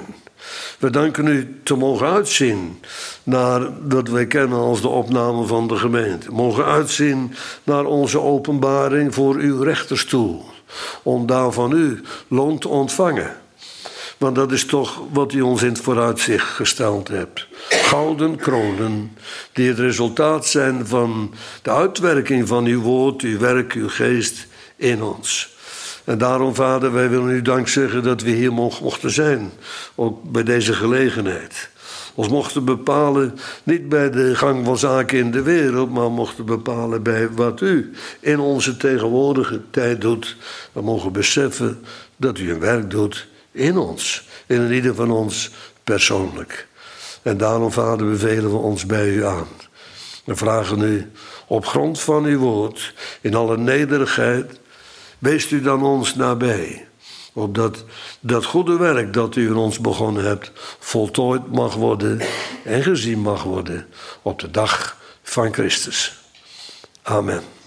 We danken u te mogen uitzien naar wat wij kennen als de opname van de gemeente. Mogen uitzien naar onze openbaring voor uw rechterstoel. Om daar van u loon te ontvangen. Want dat is toch wat u ons in het vooruitzicht gesteld hebt. Gouden kronen die het resultaat zijn van de uitwerking van uw woord, uw werk, uw geest in ons. En daarom, Vader, wij willen u dank zeggen dat we hier mochten zijn. Ook bij deze gelegenheid. Ons mochten bepalen, niet bij de gang van zaken in de wereld, maar mochten bepalen bij wat u in onze tegenwoordige tijd doet. We mogen beseffen dat u een werk doet in ons, in ieder van ons persoonlijk. En daarom, Vader, bevelen we ons bij u aan. We vragen u op grond van uw woord, in alle nederigheid, wees u dan ons nabij. Opdat dat goede werk dat u in ons begonnen hebt, voltooid mag worden en gezien mag worden op de dag van Christus. Amen.